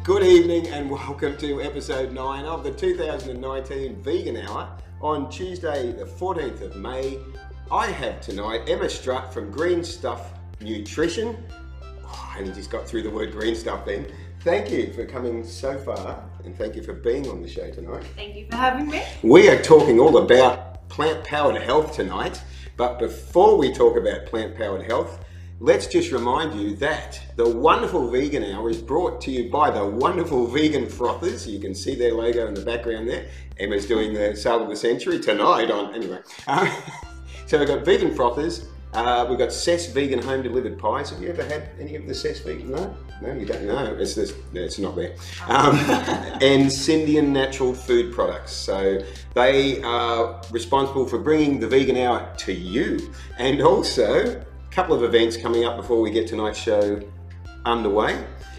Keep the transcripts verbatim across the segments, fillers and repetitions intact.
Good evening and welcome to episode nine of the two thousand nineteen Vegan Hour. On Tuesday the fourteenth of May, I have tonight Emma Strutt from Green Stuff Nutrition. Oh, I only just got through the word green stuff then. Thank you for coming so far and thank you for being on the show tonight. Thank you for having me. We are talking all about plant-powered health tonight, but before we talk about plant-powered health, let's just remind you that the Wonderful Vegan Hour is brought to you by the Wonderful Vegan Frothers. You can see their logo in the background there. Emma's doing the sale of the century tonight on, anyway. Um, so we've got Vegan Frothers, uh, we've got Cess Vegan Home Delivered Pies. Have you ever had any of the Cess Vegan? No? No, you don't know. It's, this, it's not there. Um, and Syndion Natural Food Products. So they are responsible for bringing the Vegan Hour to you. And also, couple of events coming up before we get tonight's show underway.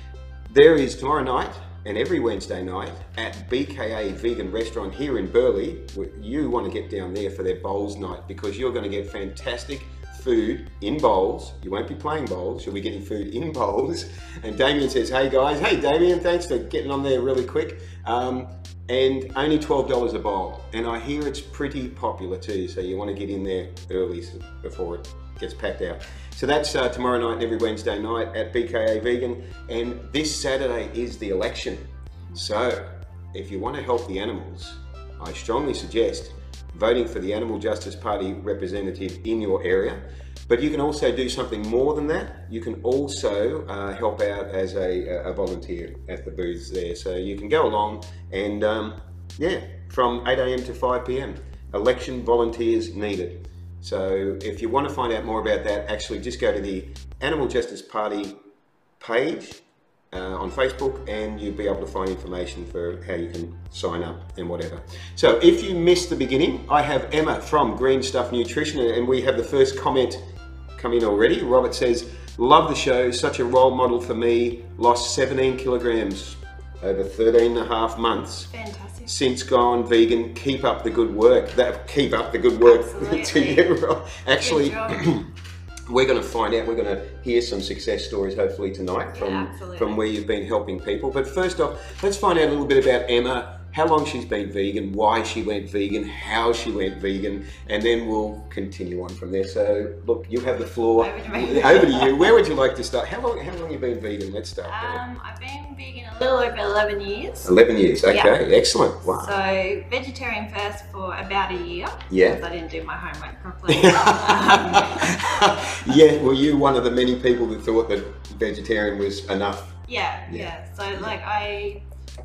There is tomorrow night and every Wednesday night at B K A Vegan Restaurant here in Burleigh. You want to get down there for their bowls night because you're going to get fantastic food in bowls. You won't be playing bowls, you'll be getting food in bowls. And Damien says, hey guys, hey Damien, thanks for getting on there really quick. Um, and only twelve dollars a bowl. And I hear it's pretty popular too, so you want to get in there early before it gets packed out. So that's uh, tomorrow night and every Wednesday night at B K A Vegan. And this Saturday is the election. So if you want to help the animals, I strongly suggest voting for the Animal Justice Party representative in your area. But you can also do something more than that. You can also uh, help out as a, a volunteer at the booths there. So you can go along and um, yeah, from eight A M to five P M, election volunteers needed. So if you want to find out more about that, actually just go to the Animal Justice Party page uh, on Facebook and you'll be able to find information for how you can sign up and whatever. So if you missed the beginning, I have Emma from Green Stuff Nutrition and we have the first comment come in already. Robert says, love the show, such a role model for me, lost seventeen kilograms over thirteen and a half months. Fantastic. Since gone vegan. Keep up the good work. That keep up the good work Absolutely. to you. Actually, we're going to find out. We're going to hear some success stories hopefully tonight from yeah, from where you've been helping people. But first off, let's find out a little bit about Emma. How long she's been vegan, why she went vegan, how she went vegan, and then we'll continue on from there. So, look, you have the floor. Over to me. Over to you. Where would you like to start? How long? How long have you been vegan? Let's start there. Um, I've been vegan a little over eleven years. Eleven years. Okay, Yeah. excellent. Wow. So vegetarian first for about a year. Yeah. Because I didn't do my homework properly. um, Yeah, were you one of the many people that thought that vegetarian was enough? yeah, Yeah. yeah. So like I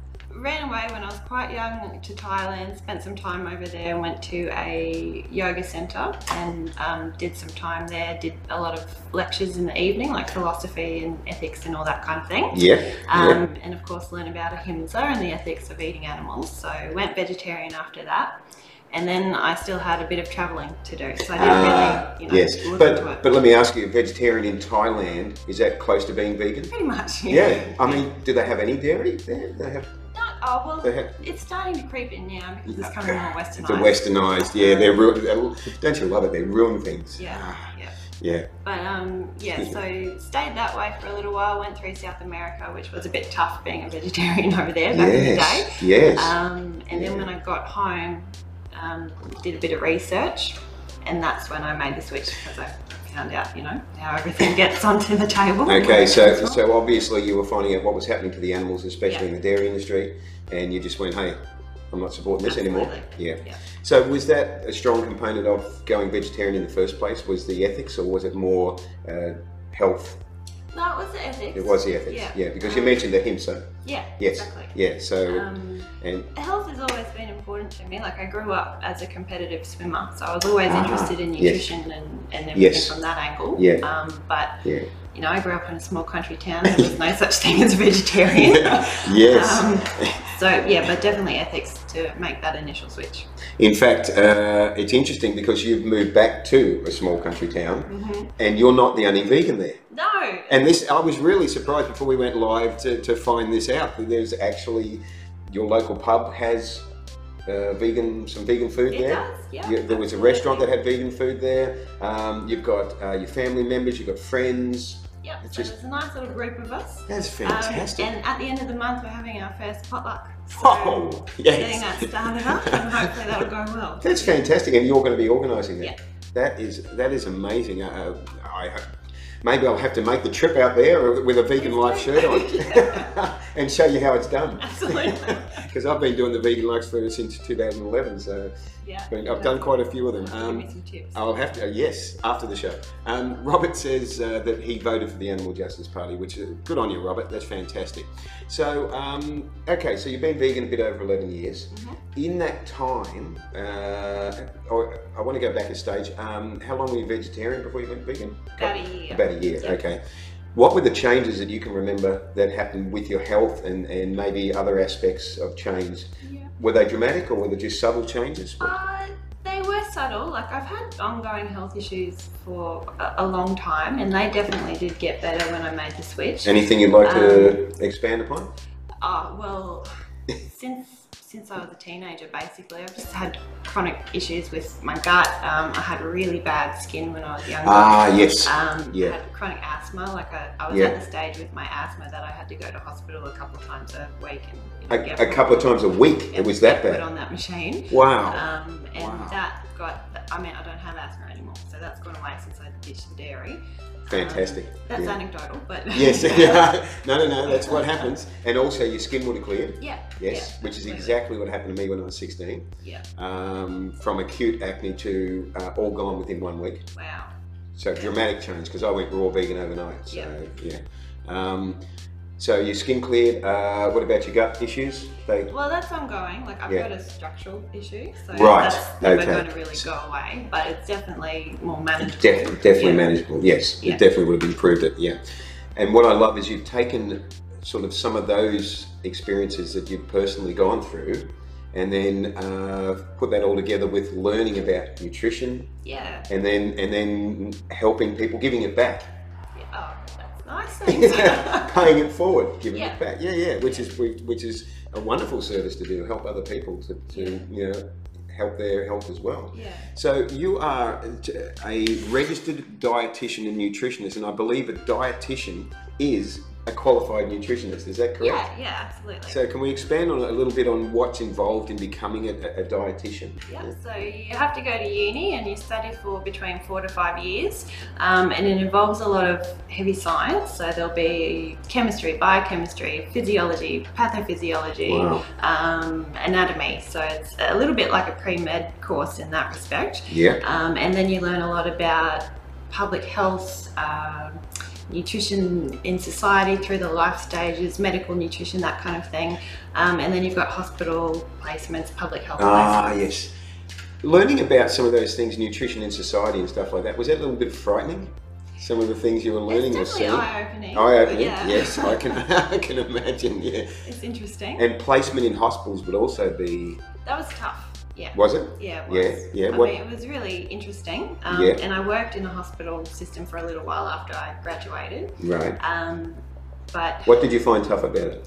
ran away when I was quite young to Thailand, spent some time over there, went to a yoga center and um, did some time there, did a lot of lectures in the evening, like philosophy and ethics and all that kind of thing. Yeah. Um, and of course learn about ahimsa and the ethics of eating animals. So went vegetarian after that. And then I still had a bit of traveling to do, so I didn't Ah, really, you know, yes. look into But it. but let me ask you, vegetarian in Thailand, is that close to being vegan? Pretty much, Yeah. yeah. I mean, do they have any dairy there? They have. Not, oh, well, They have. it's starting to creep in now because it's coming more westernized. It's a westernized. Yeah, they're ru- don't you love it? They ruin things. Yeah, Ah, yeah. yeah. But um, yeah, so stayed that way for a little while, went through South America, which was a bit tough being a vegetarian over there back in the day. Yes. Yes. Um, and Yeah. then when I got home, um, did a bit of research, and that's when I made the switch because I found out, you know, how everything gets onto the table. Okay, so so obviously you were finding out what was happening to the animals, especially Yeah. in the dairy industry, and you just went, hey, I'm not supporting this anymore. Absolutely. Yeah. Yeah. So was that a strong component of going vegetarian in the first place? Was the ethics, or was it more uh, health? No, it was the ethics. It was the ethics. Yeah. Yeah, because you Um, mentioned ahimsa. Yeah, Yes. exactly. Yeah. So Um, and health has always been important to me. Like I grew up as a competitive swimmer, so I was always Ah, interested in yes. nutrition and, and everything Yes. from that angle. Yeah. Um, but yeah. you know, I grew up in a small country town. There was no such thing as a vegetarian. Yes. Um, so yeah, but definitely ethics to make that initial switch. In fact, uh, it's interesting because you've moved back to a small country town, Mm-hmm. and you're not the only vegan there. No. And this, I was really surprised before we went live to, to find this out, that there's actually, your local pub has uh, vegan, some vegan food It there. does, yeah. You, there was a restaurant that had vegan food there. Um, you've got uh, your family members, you've got friends, Yep, It's so just- there's a nice little group of us. That's Um, fantastic. and at the end of the month, we're having our first potluck. So Oh, getting yes. that started up, and hopefully that'll go well. That's fantastic, and you're going to be organising that. Yeah. That is that is amazing. Uh, I maybe I'll have to make the trip out there with a Vegan Please Life do. shirt on and show you how it's done. Absolutely. Because I've been doing the Vegan Life for since two thousand eleven, so Yeah. I've, been, I've done quite a few of them. Give Um, me some tips. I'll have to, uh, yes, after the show. Um, Robert says uh, that he voted for the Animal Justice Party, which is good on you, Robert. That's fantastic. So, um, okay, so you've been vegan a bit over eleven years. Mhm. In that time, uh, or, I want to go back a stage. Um, how long were you vegetarian before you went vegan? About a year. About a year, Yeah. okay. What were the changes that you can remember that happened with your health and, and maybe other aspects of change? Yeah. Were they dramatic or were they just subtle changes? Uh, they were subtle. Like I've had ongoing health issues for a, a long time, and they definitely did get better when I made the switch. Anything you'd like to expand upon? Oh well, since since I was a teenager, basically, I've just had chronic issues with my gut. Um, I had really bad skin when I was younger. Ah, yes. Um, Yeah. I had chronic asthma. Like I, I was Yeah. at the stage with my asthma that I had to go to hospital a couple of times a week and you know, A, get a couple of times a week, get- it was that get put bad. on that machine. Wow. Um, and Wow. that got. I mean, I don't have asthma anymore, so that's gone away since I ditched the dairy. Fantastic. Um, that's Yeah. anecdotal, but Yes, yeah. No, no, no, that's what happens. And also your skin would have cleared. yeah, Yes, yeah, which is absolutely. exactly what happened to me when I was sixteen. Yeah. Um, from acute acne to uh, all gone within one week. Wow. So dramatic change because I went raw vegan overnight. So yeah. Um, so your skin cleared. Uh, what about your gut issues? They Well, that's ongoing. Like I've Yeah. got a structural issue, so Right, that's never okay. going to really go away. But it's definitely more manageable. Def- definitely Yeah. manageable. Yes, Yeah. it definitely would have improved it. Yeah. And what I love is you've taken sort of some of those experiences that you've personally gone through, and then uh, put that all together with learning about nutrition, Yeah. and then and then helping people, giving it back, Yeah. Oh, that's nice. Thanks. paying it forward, giving Yeah. it back. Yeah, yeah. Which is which is a wonderful service to do. Help other people to, to you know help their health as well. Yeah. So you are a registered dietitian and nutritionist, and I believe a dietitian is a qualified nutritionist. Is that correct? Yeah. Yeah. Absolutely. So can we expand on a little bit on what's involved in becoming a, a dietitian? Yeah, so you have to go to uni and you study for between four to five years, um, and it involves a lot of heavy science. So there'll be chemistry, biochemistry, physiology, pathophysiology, Wow. um, anatomy. So it's a little bit like a pre-med course in that respect. Yeah. Um, and then you learn a lot about public health, um, nutrition in society through the life stages, medical nutrition, that kind of thing. Um, and then you've got hospital placements, public health Ah, placements. yes. Learning about some of those things, nutrition in society and stuff like that, was that a little bit frightening? Some of the things you were learning or It's definitely seeing? eye-opening. Eye-opening, Yeah. yes, I can, I can imagine, yeah. It's interesting. And placement in hospitals would also be, That was tough. Yeah. was it? Yeah, it Yeah, was. yeah, I what- mean, it was really interesting. Um, Yeah. And I worked in a hospital system for a little while after I graduated. Right. Um, but What did you find tough about it?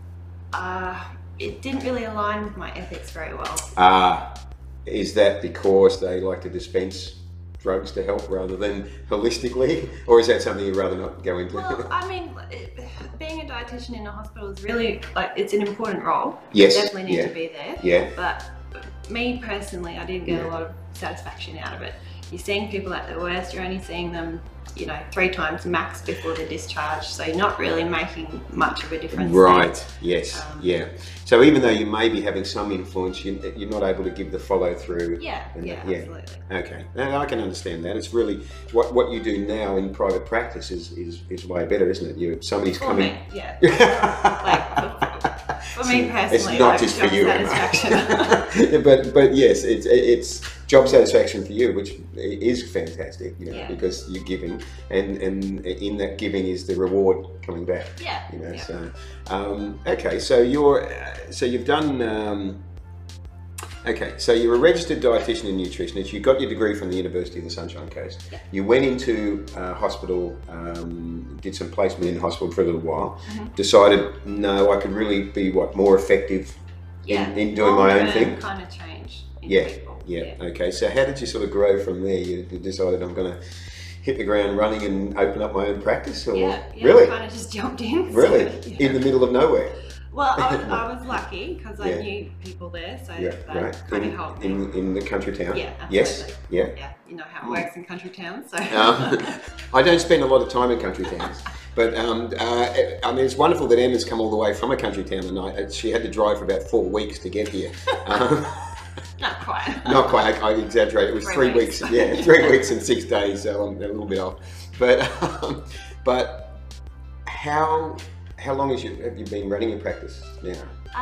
uh, it didn't really align with my ethics very well. Ah, is that because they like to dispense drugs to help rather than holistically? Or is that something you'd rather not go into? Well, I mean, it, being a dietitian in a hospital is really, like, it's an important role. Yes, You definitely need yeah. to be there. Yeah. But me personally, I didn't get Yeah. a lot of satisfaction out of it. You're seeing people at their worst, you're only seeing them, you know, three times max before they're discharged. So you're not really making much of a difference. Right, yes, Um, yeah. So even though you may be having some influence, you, you're not able to give the follow through. Yeah, And yeah, that- yeah. absolutely. Okay, and I can understand that. It's really, what what you do now in private practice is, is, is way better, isn't it? You Somebody's For coming... me, yeah. Like, for, for me personally, it's not like, just for job you, Emma. satisfaction. but but yes, it's it's job satisfaction for you, which is fantastic, you know, Yeah. because you're giving, and and in that giving is the reward coming back. Yeah, You know, yeah. so um, okay, so you're uh, so you've done. Um, Okay, so you're a registered dietitian and nutritionist. You got your degree from the University of the Sunshine Coast. Yeah. You went into uh, hospital, um, did some placement in hospital for a little while. Mhm. Decided, no, I could really be what more effective Yeah, in, in doing my own long-term thing. kind of change in Yeah, people. Yeah. Okay. So how did you sort of grow from there? You, you decided I'm going to hit the ground running and open up my own practice? Or Yeah, yeah, really? kind of just jumped in. Really? So, yeah. In the middle of nowhere? Well, I was, I was lucky because I Yeah. knew people there, so Yeah, that right. kind In, of helped me. in, in the country town? Yeah, Yes? absolutely. Yeah. Yeah, you know how it works in country towns. So. Um, I don't spend a lot of time in country towns, but um, uh, I mean, it's wonderful that Emma's come all the way from a country town tonight. She had to drive for about four weeks to get here. Um, Not quite. Not quite. I, I exaggerate. It was three, Three weeks. weeks. Yeah, three weeks and six days. So I'm a little bit off. But um, but how how long has you have you been running your practice now?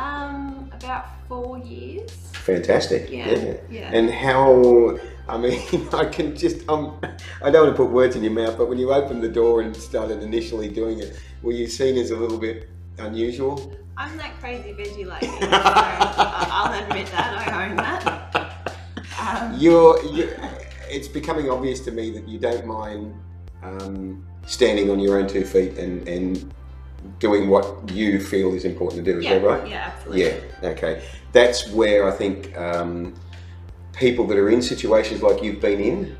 Um, about four years. Fantastic. Yeah, Yeah. yeah. And how? I mean, I can just. Um, I don't want to put words in your mouth, but when you opened the door and started initially doing it, were you seen as a little bit unusual? I'm that crazy veggie lady, so I'll admit that, I own that. Um, You're, you're, it's becoming obvious to me that you don't mind um, standing on your own two feet and, and doing what you feel is important to do. Is yeah, that right? yeah, absolutely. Yeah. Okay. That's where I think um, people that are in situations like you've been in,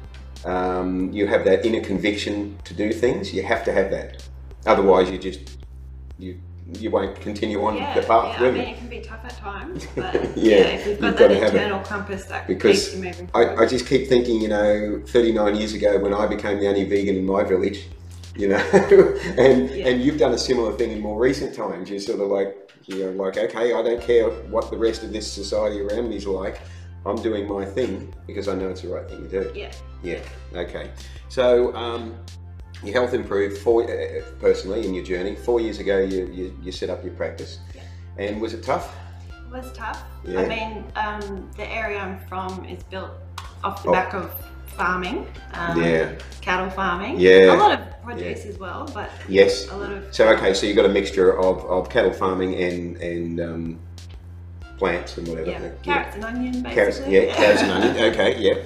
um, you have that inner conviction to do things. You have to have that. Otherwise, you just you. you won't continue on Yeah, the path, yeah. will I you? mean, it can be tough at times, but Yeah, yeah, if you've got you've that gotta have it. internal compass that Because keeps you moving I, forward. I just keep thinking, you know, thirty-nine years ago when I became the only vegan in my village, you know, and Yeah. and you've done a similar thing in more recent times. You're sort of like, you know, like, okay, I don't care what the rest of this society around me is like. I'm doing my thing because I know it's the right thing to do. Yeah. Yeah. Okay. So um, your health improved four, uh, personally in your journey. Four years ago, you, you, you set up your practice. Yeah. And was it tough? It was tough. Yeah. I mean, um, the area I'm from is built off the Oh. back of farming, um, Yeah. cattle farming. Yeah. A lot of produce as well, but Yes. a lot of. So okay, so you've got a mixture of, of cattle farming and and um, plants and whatever. Yeah, carrots and onion, basically. Carrots, yeah, carrots and onion. Okay, yeah.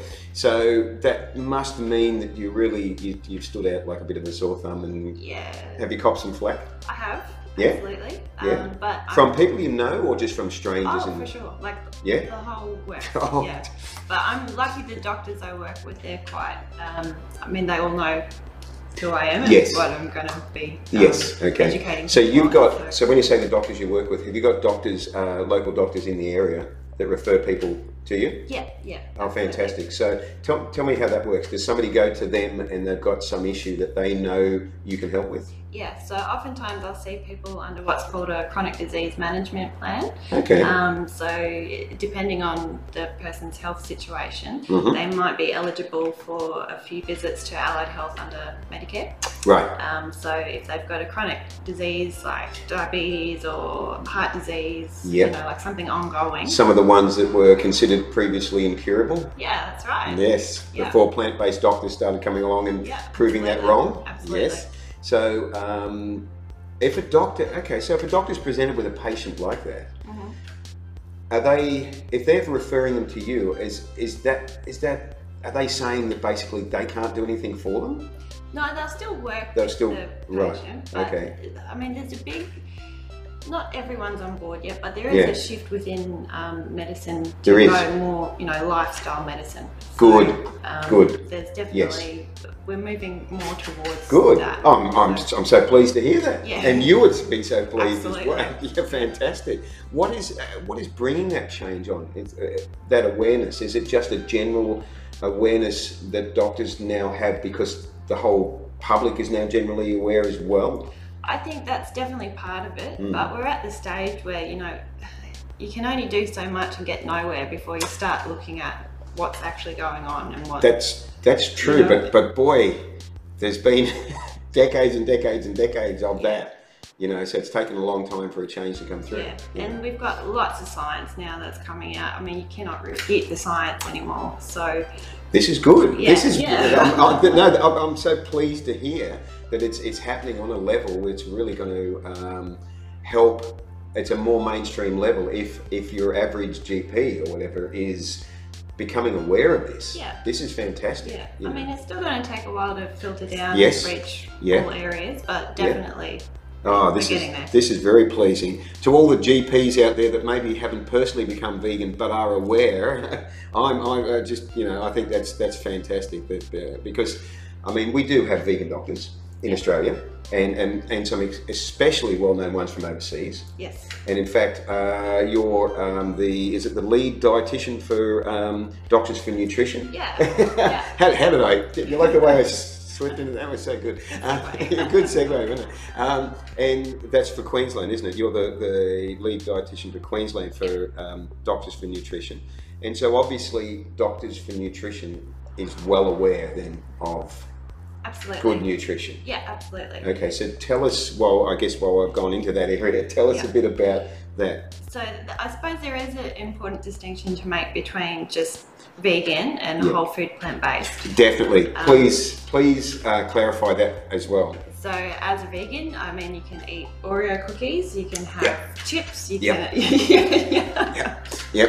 So that must mean that you really you, you've stood out like a bit of a sore thumb. And Yeah, have you copped some flack I have. Yeah. Absolutely. Yeah. Um, but from I'm, people you know, or just from strangers? Oh, and for sure. Like Yeah? the whole works. Oh. Yeah. But I'm lucky the doctors I work with, they're quite, um, I mean, they all know who I am and Yes. what I'm going to be um, Yes. Okay. educating So people you've on, got. so- So when you say the doctors you work with, have you got doctors, uh, local doctors in the area that refer people to you? Yeah, yeah. Oh, absolutely. fantastic. So tell, tell me how that works. Does somebody go to them and they've got some issue that they know you can help with? Yeah, so oftentimes I'll see people under what's called a chronic disease management plan. Okay. Um, so depending on the person's health situation, Mhm. they might be eligible for a few visits to Allied Health under Medicare. Right. Um, so if they've got a chronic disease like diabetes or heart disease, Yep. you know, like something ongoing. Some of the ones that were considered previously incurable? Yeah, that's right. Yes. Yeah. Before plant-based doctors started coming along and Yeah, proving that absolutely. wrong? Absolutely. Yes. So um, if a doctor, okay, so if a doctor's presented with a patient like that, Mhm. are they, if they're referring them to you, is is that is that are they saying that basically they can't do anything for them? No, they'll still work They'll with still- the right, patient. But, okay. I mean, there's a big, not everyone's on board yet, but there is Yeah. a shift within um, medicine to There is. go more, you know, lifestyle medicine. Good, um, good. There's definitely, we're moving more towards Good. that. I'm, I'm, So- I'm so pleased to hear that. Yeah. And you would be so pleased Absolutely. as well. Yeah, fantastic. What is uh, what is bringing that change on? It's, uh, that awareness? Is it just a general awareness that doctors now have because the whole public is now generally aware as well? I think that's definitely part of it, Mm. but we're at the stage where, you know, you can only do so much and get nowhere before you start looking at what's actually going on and what. That's that's true, You know? but but boy, there's been decades and decades and decades of Yeah. that. You know, so it's taken a long time for a change to come through. Yeah, and we've got lots of science now that's coming out. I mean, you cannot refute the science anymore. So, This is good. Yeah, this is yeah. I'm, I'm, no, I'm, I'm so pleased to hear that it's it's happening on a level where it's really going to um, help. It's a more mainstream level. If if your average G P or whatever is becoming aware of this, Yeah. this is fantastic. yeah, you I know. mean, it's still going to take a while to filter down Yes. and reach Yeah. all areas, but Yeah. definitely. Oh, We're this is getting there. this is very pleasing to all the G Ps out there that maybe haven't personally become vegan but are aware. I'm, I'm uh, just you know I think that's that's fantastic that uh, because I mean, we do have vegan doctors in Australia, and, and, and some especially well-known ones from overseas. Yes. And in fact, uh, you're um, the, is it the lead dietitian for um, Doctors for Nutrition? Yeah. yeah. how, how did I, you like the way I slipped into that? Was so good. Uh, good segue, wasn't it? Um, and that's for Queensland, isn't it? You're the, the lead dietitian for Queensland for um, Doctors for Nutrition. And so obviously Doctors for Nutrition is well aware then of Absolutely. good nutrition. Yeah, absolutely. Okay, so tell us, well, I guess while I've gone into that area, tell us Yeah. a bit about that. So th- I suppose there is an important distinction to make between just vegan and Yeah. whole food plant-based. Definitely. Um, Please, please uh, clarify that as well. So as a vegan, I mean, you can eat Oreo cookies, you can have Yep. chips, you Yep. can, yeah. Yep. Yep.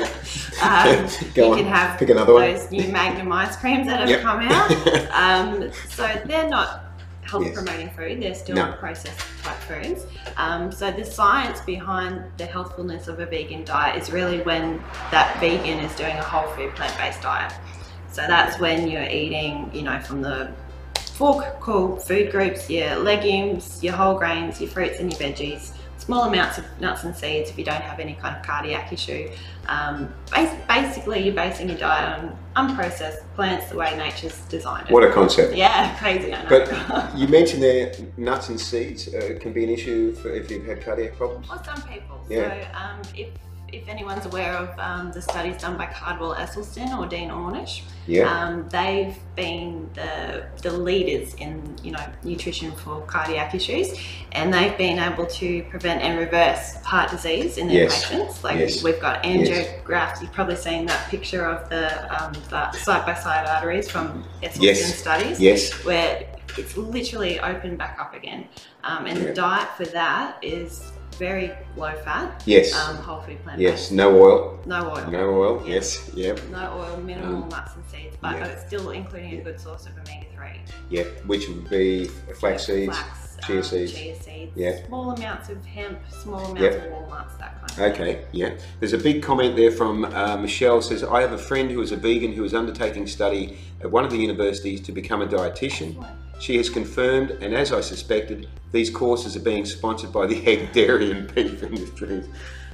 Um, Go you on. can have Pick another one. those new Magnum ice creams that have Yep. come out. Um, so they're not health Yes. promoting food, they're still No. processed type foods. Um, so the science behind the healthfulness of a vegan diet is really when that vegan is doing a whole food plant-based diet. So that's when you're eating, you know, from the four core food groups, your legumes, your whole grains, your fruits and your veggies, small amounts of nuts and seeds if you don't have any kind of cardiac issue. Um, bas- basically, you're basing your diet on unprocessed plants the way nature's designed it. What a concept. Yeah, crazy, I know. But you mentioned there nuts and seeds uh, can be an issue for if you've had cardiac problems. Well, some people. Yeah. So um, if, if anyone's aware of um, the studies done by Cardwell Esselstyn or Dean Ornish, Yeah. um, they've been the, the leaders in, you know, nutrition for cardiac issues, and they've been able to prevent and reverse heart disease in their Yes. patients. Like Yes. we've got Yes. angiographs. You've probably seen that picture of the, um, the side-by-side arteries from Esselstyn Yes. studies, Yes. where it's literally opened back up again. Um, and Yeah. the diet for that is very low fat, Yes. um, whole food plant Yes. based, No oil. no oil, No oil. Yes. Yep. no oil, minimal Um, nuts and seeds, but yeah. it's still including a good source of omega three. Yep. Which would be flax seeds. Flax, chia um, seeds. chia seeds, Yeah. small amounts of hemp, small amounts Yep. of walnuts, that kind of thing. Okay, yeah. There's a big comment there from uh, Michelle. Says, I have a friend who is a vegan who is undertaking study at one of the universities to become a dietitian. She has confirmed, and as I suspected, these courses are being sponsored by the egg, dairy and beef industries.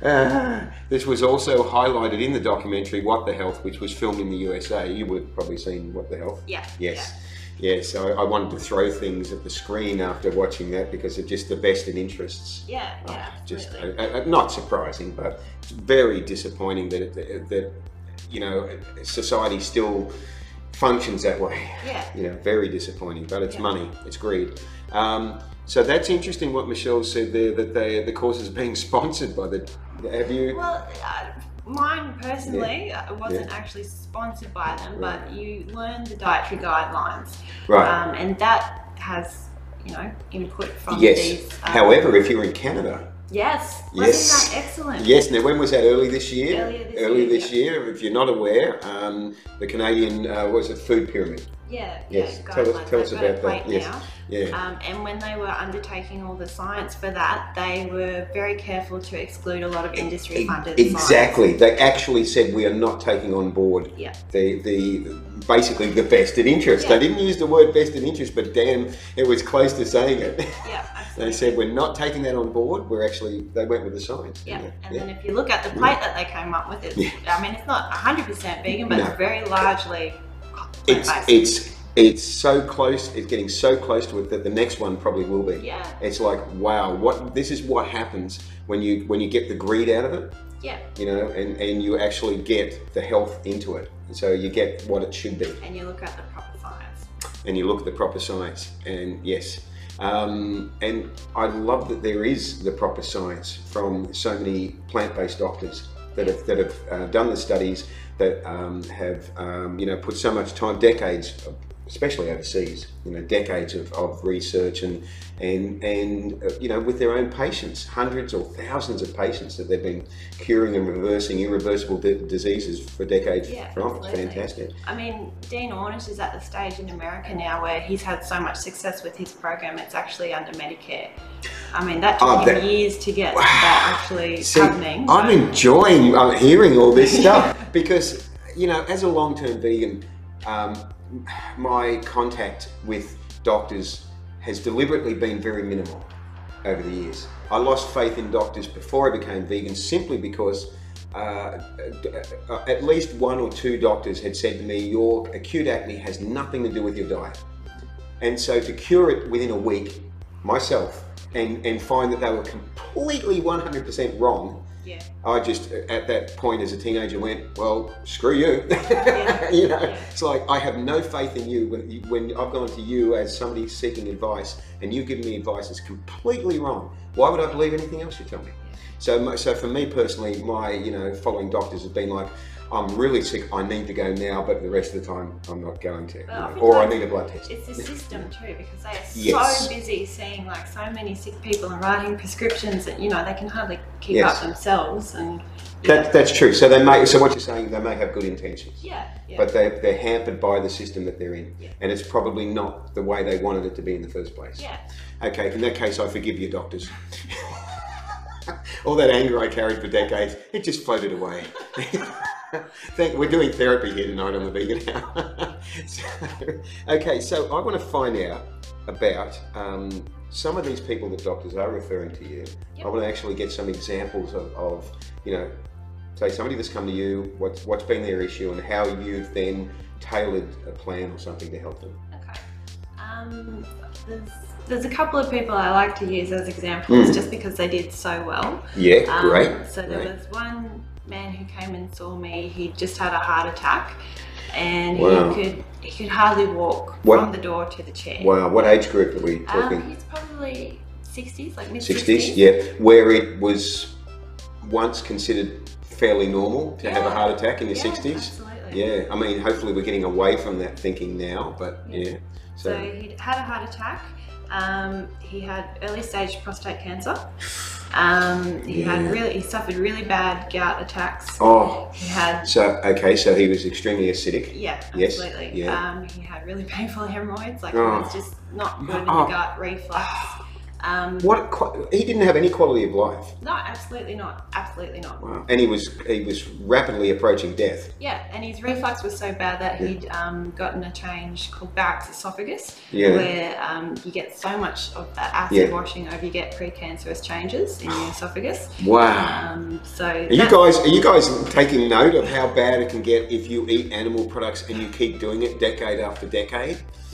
Ah, this was also highlighted in the documentary What the Health, which was filmed in the U S A. You would have probably seen What the Health. Yeah. Yes. Yes, I, I wanted to throw things at the screen after watching that because of just the vested interests. Yeah, yeah, Oh, yeah, just absolutely. uh, uh, not surprising, but it's very disappointing that it, that you know society still functions that way. Yeah. You know, very disappointing. But it's Yeah. money, it's greed. Um, so that's interesting what Michelle said there, that they the course is being sponsored by the. Have you? Well, uh, mine personally uh, wasn't actually sponsored by them, Right. but you learn the dietary guidelines, Right. um, and that has, you know, input from Yes. these. Um, However, if you're in Canada. yes, Yes. wasn't that excellent? Yes. Now, when was that? Early this year. Earlier this Early year, this yeah. year. If you're not aware, um, the Canadian uh, was it food pyramid. Yeah. Yes. Yeah, Tell us- guidelines. tell us They've got it about that. right Yes. now. Yeah. Um, and when they were undertaking all the science for that, they were very careful to exclude a lot of industry funded Exactly. They actually said we are not taking on board Yeah. the the basically the vested interest. Yeah. They didn't use the word vested interest, but damn, it was close to saying it. Yeah, absolutely. They said we're not taking that on board. We're actually they went with the science. Yeah, didn't and they? then if you look at the plate that they came up with, it's, Yeah. I mean, it's not one hundred percent vegan, but No. it's very largely it's plant-based. it's it's so close. It's getting so close to it that the next one probably will be. Yeah, It's like wow, what this is what happens when you when you get the greed out of it. yeah, You know, and and you actually get the health into it, and so you get what it should be. and you look at the proper science. And you look at the proper science, and yes, um, and I love that there is the proper science from so many plant-based doctors that have that have uh, done the studies that um, have um, you know put so much time, decades, especially overseas, you know, decades of, of research and and and uh, you know with their own patients, hundreds or thousands of patients that they've been curing and reversing irreversible di- diseases for decades Yeah, from. It's absolutely. fantastic. I mean, Dean Ornish is at the stage in America now where he's had so much success with his program, it's actually under Medicare. I mean, that took Oh, him that- years to get that actually See, happening. I'm but- enjoying uh, hearing all this stuff because, you know, as a long-term vegan, um, my contact with doctors has deliberately been very minimal over the years. I lost faith in doctors before I became vegan simply because uh, at least one or two doctors had said to me, your acute acne has nothing to do with your diet. And so to cure it within a week, myself, and, and find that they were completely one hundred percent wrong, yeah. I just, at that point as a teenager, went, well, screw you. Yeah. You know, Yeah. it's like, I have no faith in you when, when I've gone to you as somebody seeking advice and you've given me advice that's completely wrong. Why would I believe anything else you tell me? So, so for me personally, my, you know, following doctors has been like, I'm really sick, I need to go now, but the rest of the time I'm not going to. Well, I You know, think or I like need a blood test. It's the system too, because they are Yes. so busy seeing like so many sick people and writing prescriptions that, you know, they can hardly keep Yes. up themselves. And That, that's true. So they may, so what you're saying, they may have good intentions. yeah, yeah. But they, they're hampered by the system that they're in. Yeah. And it's probably not the way they wanted it to be in the first place. yeah. Okay, in that case, I forgive you, doctors. All that anger I carried for decades, it just floated away. Thank, we're doing therapy here tonight on the Vegan Hour. So, okay, so I want to find out about um, some of these people that doctors are referring to you. Yep. I want to actually get some examples of, of, you know, say somebody that's come to you, what's, what's been their issue and how you've then tailored a plan or something to help them. Okay. Um, there's, there's a couple of people I like to use as examples Mm. just because they did so well. Yeah, Um, great. So there great. was one man who came and saw me. He just had a heart attack, and Wow. he could he could hardly walk What- from the door to the chair. Wow, what age group are we talking? Um, he's probably sixties, like mid sixties, yeah, where it was once considered fairly normal to have a Yeah. heart attack in your Yeah, sixties. absolutely. Yeah, I mean, hopefully we're getting away from that thinking now, but Yeah. yeah. So So, he had a heart attack. Um, he had early stage prostate cancer. Um, he Yeah. had really, he suffered really bad gout attacks. oh, He had, so okay, so he was extremely acidic. yeah, Yes, absolutely. yeah. Um, he had really painful hemorrhoids, like Oh. it was just not good in Oh. the gut reflux. Um, What? qu- He didn't have any quality of life. no, absolutely not. Absolutely not. Wow. And he was he was rapidly approaching death. Yeah, and his reflux was so bad that he'd um, gotten a change called Barrett's esophagus, Yeah. where um, you get so much of that acid Yeah. washing over, you get precancerous changes in your esophagus. Wow. Um, so Are you that- guys are you guys taking note of how bad it can get if you eat animal products and you keep doing it decade after decade?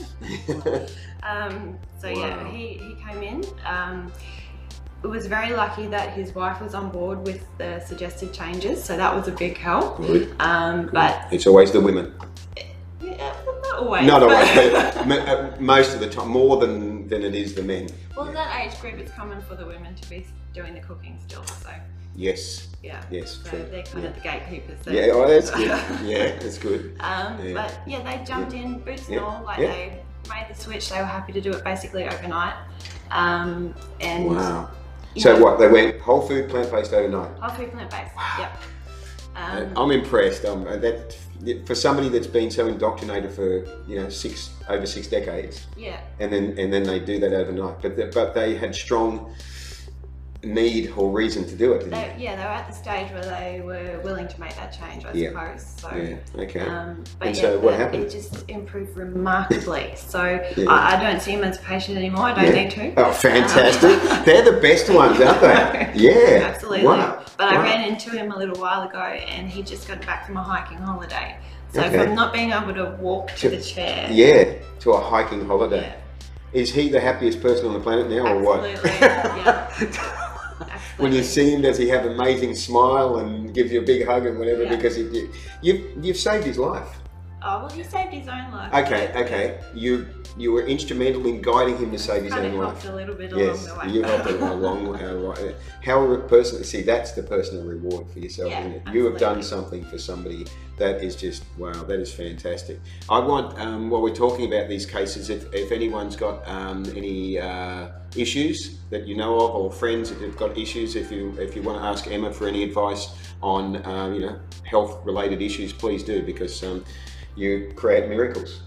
Um, so Wow. yeah, he, he came in. Um, it was very lucky that his wife was on board with the suggested changes, so that was a big help. Good. Um, but It's always the women. yeah, not always. Not but- always, but mo- uh, most of the time, more than, than it is the men. Well, in that age group, it's common for the women to be doing the cooking still, so Yes, yeah. yes, So true. they're kind Yeah. of the gatekeepers there. Yeah, oh, that's good. Yeah, that's good. Um, Yeah. But yeah, they jumped in, boots Yeah. and all, like Yeah. they made the switch. They were happy to do it basically overnight. Um, and Wow. you So know, what, they went whole food, plant-based overnight? whole food plant based. Wow. Yep. Um, I'm impressed. Um, that for somebody that's been so indoctrinated for you know six over six decades, yeah. and then and then they do that overnight. But the, but they had strong need or reason to do it, didn't They, they? yeah, they were at the stage where they were willing to make that change, I Yeah. suppose. So, Yeah. Okay. um, but And yeah, so what the- happened? it just improved remarkably. So Yeah. I, I don't see him as a patient anymore. I don't Yeah. need to. Oh, fantastic! They're the best ones, aren't they? Yeah. Absolutely. Wow. But I Wow. ran into him a little while ago, and he just got back from a hiking holiday. So Okay. from not being able to walk to the chair. Yeah. To a hiking holiday. Yeah. Is he the happiest person on the planet now, or what? Absolutely. Yeah. When you Absolutely. see him, does he have an amazing smile and gives you a big hug and whatever? Yeah. Because you, you've you've saved his life. Oh well, he saved his own life. Okay, okay. You you were instrumental in guiding him to save his Kind own of life. helped a little bit Yes, along the way. you helped him along. Uh, how personally, see, that's the personal reward for yourself, Yeah, isn't it? You have done absolutely. something for somebody that is just wow. That is fantastic. I want um, while we're talking about these cases, if if anyone's got um, any uh, issues that you know of, or friends that have got issues, if you if you want to ask Emma for any advice on um, you know health related issues, please do, because. Um, You create miracles.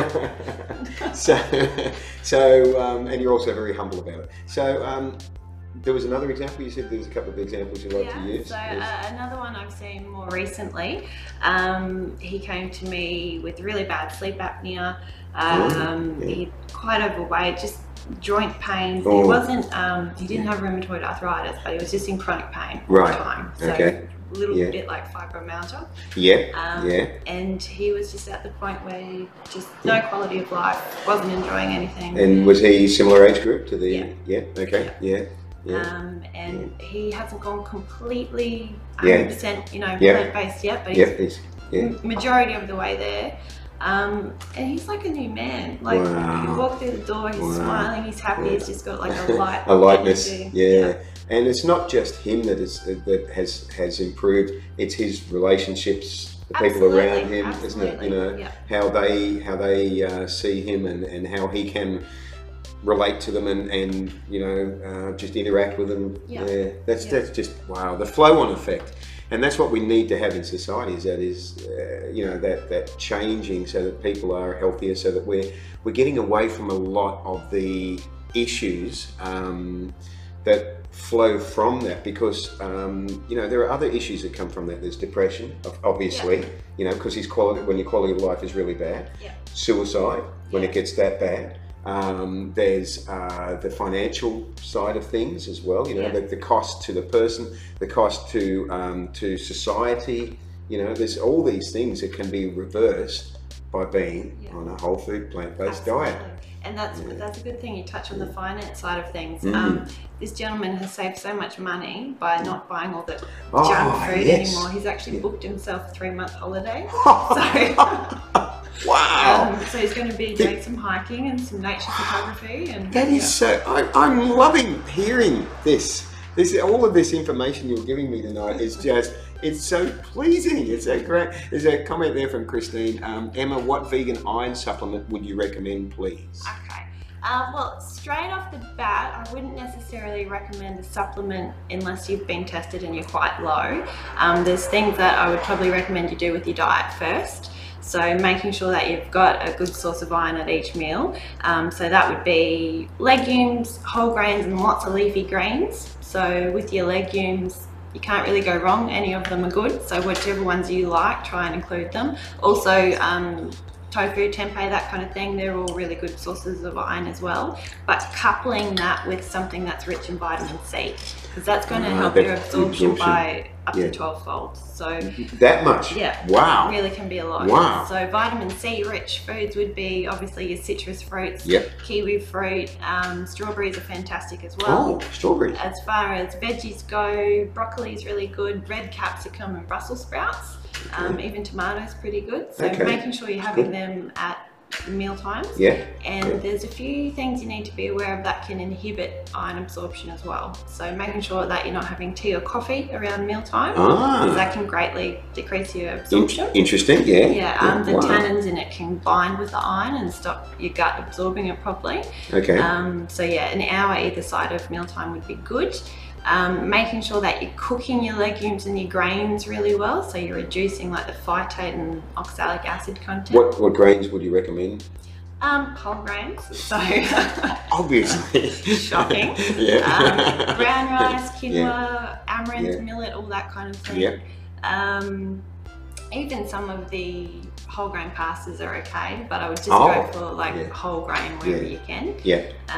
so, so um, and you're also very humble about it. So, um, there was another example. You said there was a couple of examples you like yeah, to use. So Yes. uh, another one I've seen more recently. Um, he came to me with really bad sleep apnea. Um, Oh, yeah. He quite overweight, just joint pain. Oh. He wasn't. Um, he didn't have rheumatoid arthritis, but he was just in chronic pain all Right. the time. So Okay. a little Yeah. bit like fibromyalgia. Yeah. Um, Yeah. And he was just at the point where he just no quality of life, wasn't enjoying anything. And was he similar age group to the? Yeah. Yeah. Okay. Yeah. Yeah. Um, and he hasn't gone completely Yeah. one hundred percent, you know, Yeah. plant-based yet, but Yeah. he's He's, yeah. m- majority of the way there. Um, and he's like a new man. Like Wow. you walk through the door, he's Wow. smiling, he's happy. Yeah. He's just got like a light, A lightness. energy. Yeah. And it's not just him that is that has has improved. It's his relationships, the people Absolutely, around him, isn't it? absolutely, You know yeah. how they how they uh, see him and, and how he can relate to them and, and you know uh, just interact with them. Yeah. Yeah, that's Yeah. that's just wow. The flow-on effect, and that's what we need to have in society. Is that is uh, you know that that changing so that people are healthier, so that we're we're getting away from a lot of the issues um, that flow from that, because um, you know there are other issues that come from that. There's depression, ob- obviously, Yeah. you know, because his quality when your quality of life is really bad. Yeah. Suicide when Yeah. it gets that bad. Um, there's uh, the financial side of things as well. You know, Yeah. the, the cost to the person, the cost to um, to society. You know, there's all these things that can be reversed by being Yeah. on a whole food plant-based diet. Absolutely. And that's Yeah. that's a good thing you touch on the finance side of things. Mm. Um, this gentleman has saved so much money by not buying all the Oh, junk food yes. anymore. He's actually Yeah. booked himself a three month holiday. Wow. Um, so he's going to be doing some hiking and some nature photography. And That is yeah. so. I, I'm loving hearing this. This all of this information you're giving me tonight is just. It's so pleasing. It's so great. There's a comment there from Christine. Um, Emma, what vegan iron supplement would you recommend, please? Okay. Uh, well, straight off the bat, I wouldn't necessarily recommend a supplement unless you've been tested and you're quite low. Um, there's things that I would probably recommend you do with your diet first. So making sure that you've got a good source of iron at each meal. Um, so that would be legumes, whole grains, and lots of leafy greens. So with your legumes, you can't really go wrong. Any of them are good. So whichever ones you like, try and include them. Also, um, tofu, tempeh, that kind of thing, they're all really good sources of iron as well. But coupling that with something that's rich in vitamin C, because that's going to Ah, help that your absorption, absorption. by up Yeah. to twelve fold. So That much? yeah, Wow. really can be a lot. Wow. So vitamin C rich foods would be obviously your citrus fruits, Yep. kiwi fruit, um, strawberries are fantastic as well. Oh, strawberry. As far as veggies go, broccoli is really good, red capsicum and Brussels sprouts, um, even tomatoes pretty good. So Okay. making sure you're having them at meal times. Yeah. And Yeah. there's a few things you need to be aware of that can inhibit iron absorption as well. So making sure that you're not having tea or coffee around mealtime, because Ah. that can greatly decrease your In- absorption. interesting. Yeah. Yeah, um, the Wow. tannins in it can bind with the iron and stop your gut absorbing it properly. Okay. Um, so yeah, an hour either side of mealtime would be good. Um, making sure that you're cooking your legumes and your grains really well, so you're reducing like the phytate and oxalic acid content. What what grains would you recommend? Um, whole grains, so Obviously. shocking. Yeah. Um, brown rice, quinoa, Yeah. amaranth, Yeah. millet, all that kind of thing. Yeah. Um, even some of the whole grain pastas are okay, but I would just Oh, go for like yeah. whole grain wherever Yeah. you can. Yeah.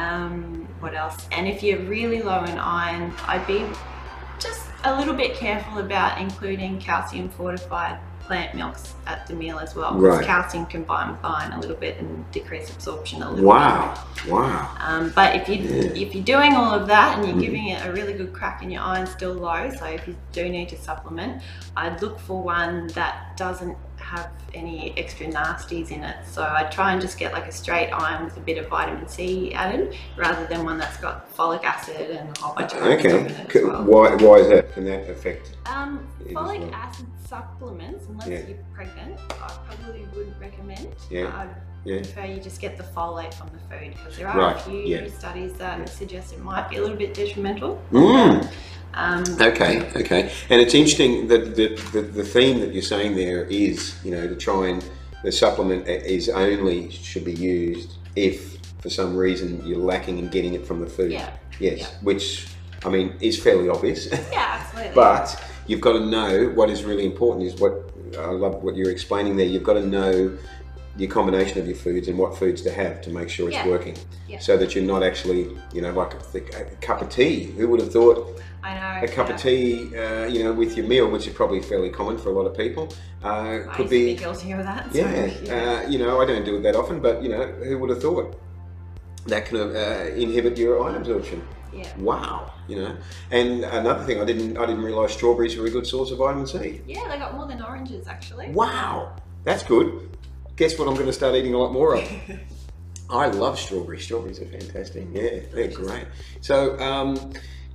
Um, what else? And if you're really low in iron, I'd be just a little bit careful about including calcium fortified plant milks at the meal as well, because Right. calcium can bind with iron a little bit and decrease absorption a little bit. Wow. Wow. Um, but if you Yeah. if you're doing all of that and you're Mm. giving it a really good crack and your iron's still low, so if you do need to supplement, I'd look for one that doesn't have any extra nasties in it. So I try and just get like a straight iron with a bit of vitamin C added, rather than one that's got folic acid and a whole bunch of other stuff Okay. in it C- as well. Why why is that? Can that affect? Um, It is folic well. acid supplements, unless Yeah. you're pregnant, I probably wouldn't recommend. Yeah. I'd Yeah. prefer you just get the folate from the food, because there are Right, a few yeah. studies that Yeah. suggest it might be a little bit detrimental. Mm. Um, Okay, okay. And it's interesting that the, the, the theme that you're saying there is, you know, to try and the supplement is only should be used if for some reason you're lacking in getting it from the food. Yeah. Yes, Yeah. which I mean, is fairly obvious. Yeah, absolutely. But you've got to know what is really important is what, I love what you're explaining there, you've got to know your combination of your foods and what foods to have to make sure it's Yeah. working. Yeah. So that you're not actually, you know, like a, a cup of tea. Who would have thought I know. a cup yeah. of tea, uh, you know, with your meal, which is probably fairly common for a lot of people, uh, I could used to be, be guilty of that. So, yeah, yeah. Uh, you know, I don't do it that often, but you know, who would have thought that can uh, inhibit your iron absorption? Yeah. Wow, you know. And another thing, I didn't, I didn't realise strawberries were a good source of vitamin C. Yeah, they got more than oranges actually. Wow, that's good. Guess what I'm going to start eating a lot more of? I love strawberries. Strawberries are fantastic. Yeah, they're great. So, um,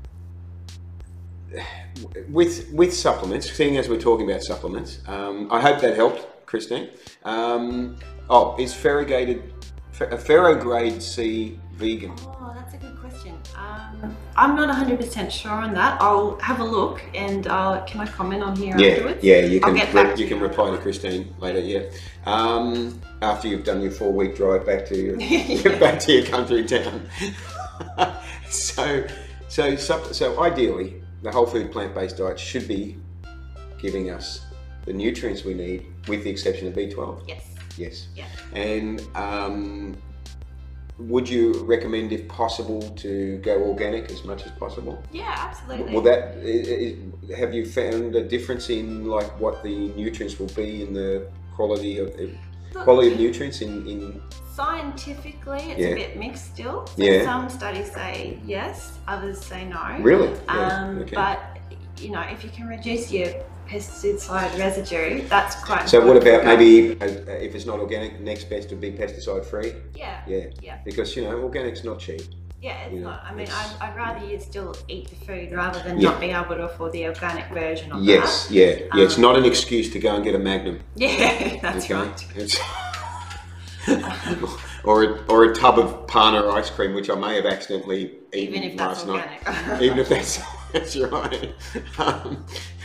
with with supplements, seeing as we're talking about supplements, um, I hope that helped, Christine. Um, oh, is ferrogated, a ferrograde C vegan? Oh, that's a good question. Um, I'm not one hundred percent sure on that. I'll have a look and I'll, can I comment on here Yeah, afterwards? yeah, you I'll can get back re- to you can you. reply to Christine later. Yeah, um, after you've done your four week drive back to your Yeah. back to your country town. so, so, sup- so ideally, the whole food plant based diet should be giving us the nutrients we need, with the exception of B twelve. Yes. Yes. Yeah. And um, would you recommend, if possible, to go organic as much as possible? Yeah, absolutely. Will that, i- i- have you found a difference in like what the nutrients will be in the quality of Look, quality of nutrients in, in scientifically, it's Yeah. a bit mixed still. So Yeah. some studies say yes, others say no. really? Yeah, Um, okay. But you know, if you can reduce your pesticide residue, that's quite. So what important about for maybe uh, if it's not organic, next best would be pesticide free? Yeah. Yeah, Yeah. because you know organic's not cheap. Yeah, it's You know, not. I mean, it's- I'd, I'd rather you still eat the food rather than Yeah. not being able to afford the organic version of Yes, that. yeah, yeah. It's Um, not an excuse to go and get a Magnum. Yeah, that's Okay? right. It's or a, or a tub of Pana ice cream, which I may have accidentally eaten Even if that's last night. organic. Even if that's that's right. Um,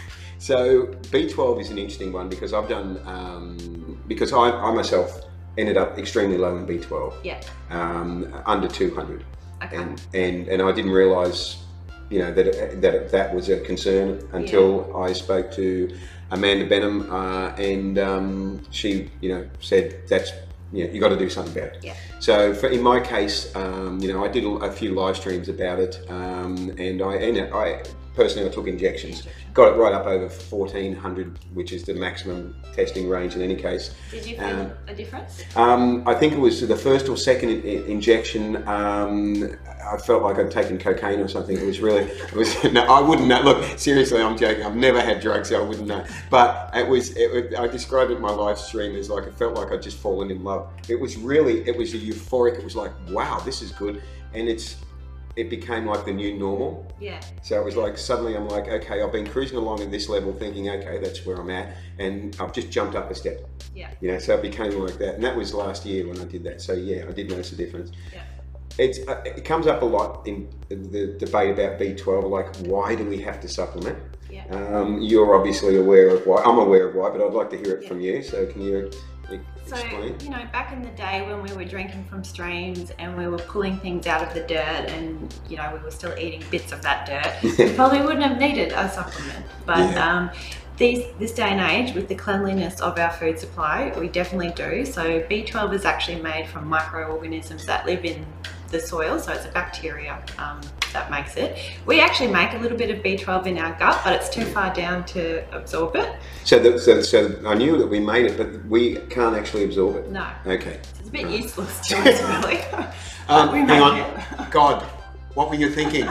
so B twelve is an interesting one because I've done um, because I, I myself ended up extremely low in B twelve, Yeah. um, under two hundred, Okay. and and and I didn't realise, you know, that it, that it, that was a concern until I spoke to Amanda Benham, uh, and um, she, you know, said that's, you know, you got to do something about it. Yeah. So for, in my case, um, you know, I did a, a few live streams about it, um, and I and I personally I took injections, got it right up over fourteen hundred, which is the maximum testing range in any case. Did you feel Um, a difference? Um, I think it was the first or second in, in- injection. Um, I felt like I'd taken cocaine or something. It was really, it was. No, I wouldn't know. Look, seriously, I'm joking. I've never had drugs, so I wouldn't know. But it was. It, was- I described it in my live stream as like it felt like I'd just fallen in love. It was really. It was a euphoric. It was like, wow, this is good, and it's. It became like the new normal. Yeah. So it was like suddenly I'm like, okay, I've been cruising along at this level, thinking, okay, that's where I'm at, and I've just jumped up a step. Yeah. You know, so it became like that, and that was last year when I did that. So yeah, I did notice a difference. Yeah. It's uh, it comes up a lot in the debate about B twelve, like why do we have to supplement? Yeah. Um, you're obviously aware of why. I'm aware of why, but I'd like to hear it Yeah. from you. So can you e- So, explain? you know, back in the day when we were drinking from streams and we were pulling things out of the dirt and, you know, we were still eating bits of that dirt, we probably wouldn't have needed a supplement. But Yeah. um, these, this day and age, with the cleanliness of our food supply, we definitely do. So B twelve is actually made from microorganisms that live in the soil, so it's a bacteria um, that makes it. We actually make a little bit of B twelve in our gut, but it's too far down to absorb it. So, the, so, so I knew that we made it, but we can't actually absorb it. No. Okay. So it's a bit Right. useless to us, really. Um, We hang make on. it. God, what were you thinking?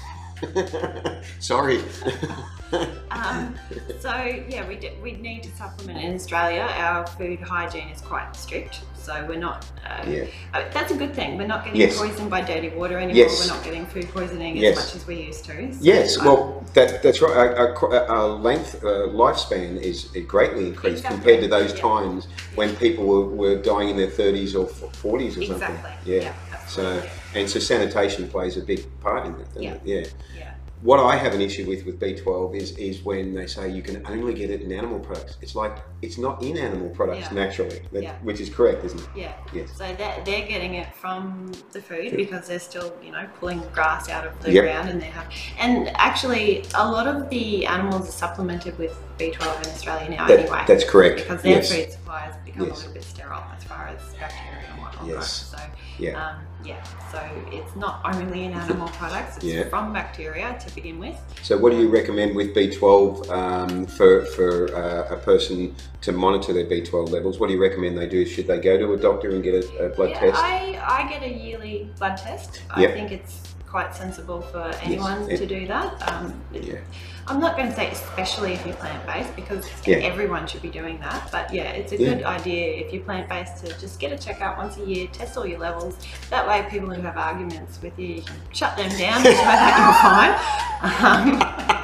Sorry. Um, so yeah, we d- we need to supplement in Australia. Our food hygiene is quite strict, so we're not. Uh, Yeah. uh, that's a good thing. We're not getting Yes. poisoned by dirty water anymore. Yes. We're not getting food poisoning as Yes. much as we used to. So, Yes, uh, well, that, that's right. Our, our, our length, uh, lifespan is greatly increased Exactly. compared to those Yeah. times when people were, were dying in their thirties or forties or something. exactly. Yeah. Yeah. So, absolutely. and so sanitation plays a big part in that. doesn't Yeah. it? Yeah. yeah. what I have an issue with with B twelve is is when they say you can only get it in animal products. It's like it's not in animal products Yeah. naturally, that, Yeah. which is correct, isn't it? Yeah. Yes. So they're, they're getting it from the food because they're still, you know, pulling grass out of the Yep. ground, and they have. And actually, a lot of the animals are supplemented with B twelve in Australia now That- anyway. that's correct. Because their Yes. food supply has become Yes. a little bit sterile as far as bacteria and whatnot Yes. goes. So Yeah. um, yeah. So it's not only in animal products; it's Yeah. from bacteria to begin with. So what do you recommend with B twelve um, for, for uh, a person to monitor their B twelve levels? What do you recommend they do? Should they go to a doctor and get a, a blood yeah, test? I, I get a yearly blood test. Yep. I think it's quite sensible for anyone Yes. to do that. Um, Yeah. I'm not going to say especially if you're plant-based, because Yeah. everyone should be doing that. But yeah, it's a Yeah. good idea if you're plant-based to just get a checkup once a year, test all your levels. That way, people who have arguments with you, you can shut them down, make sure that you're fine.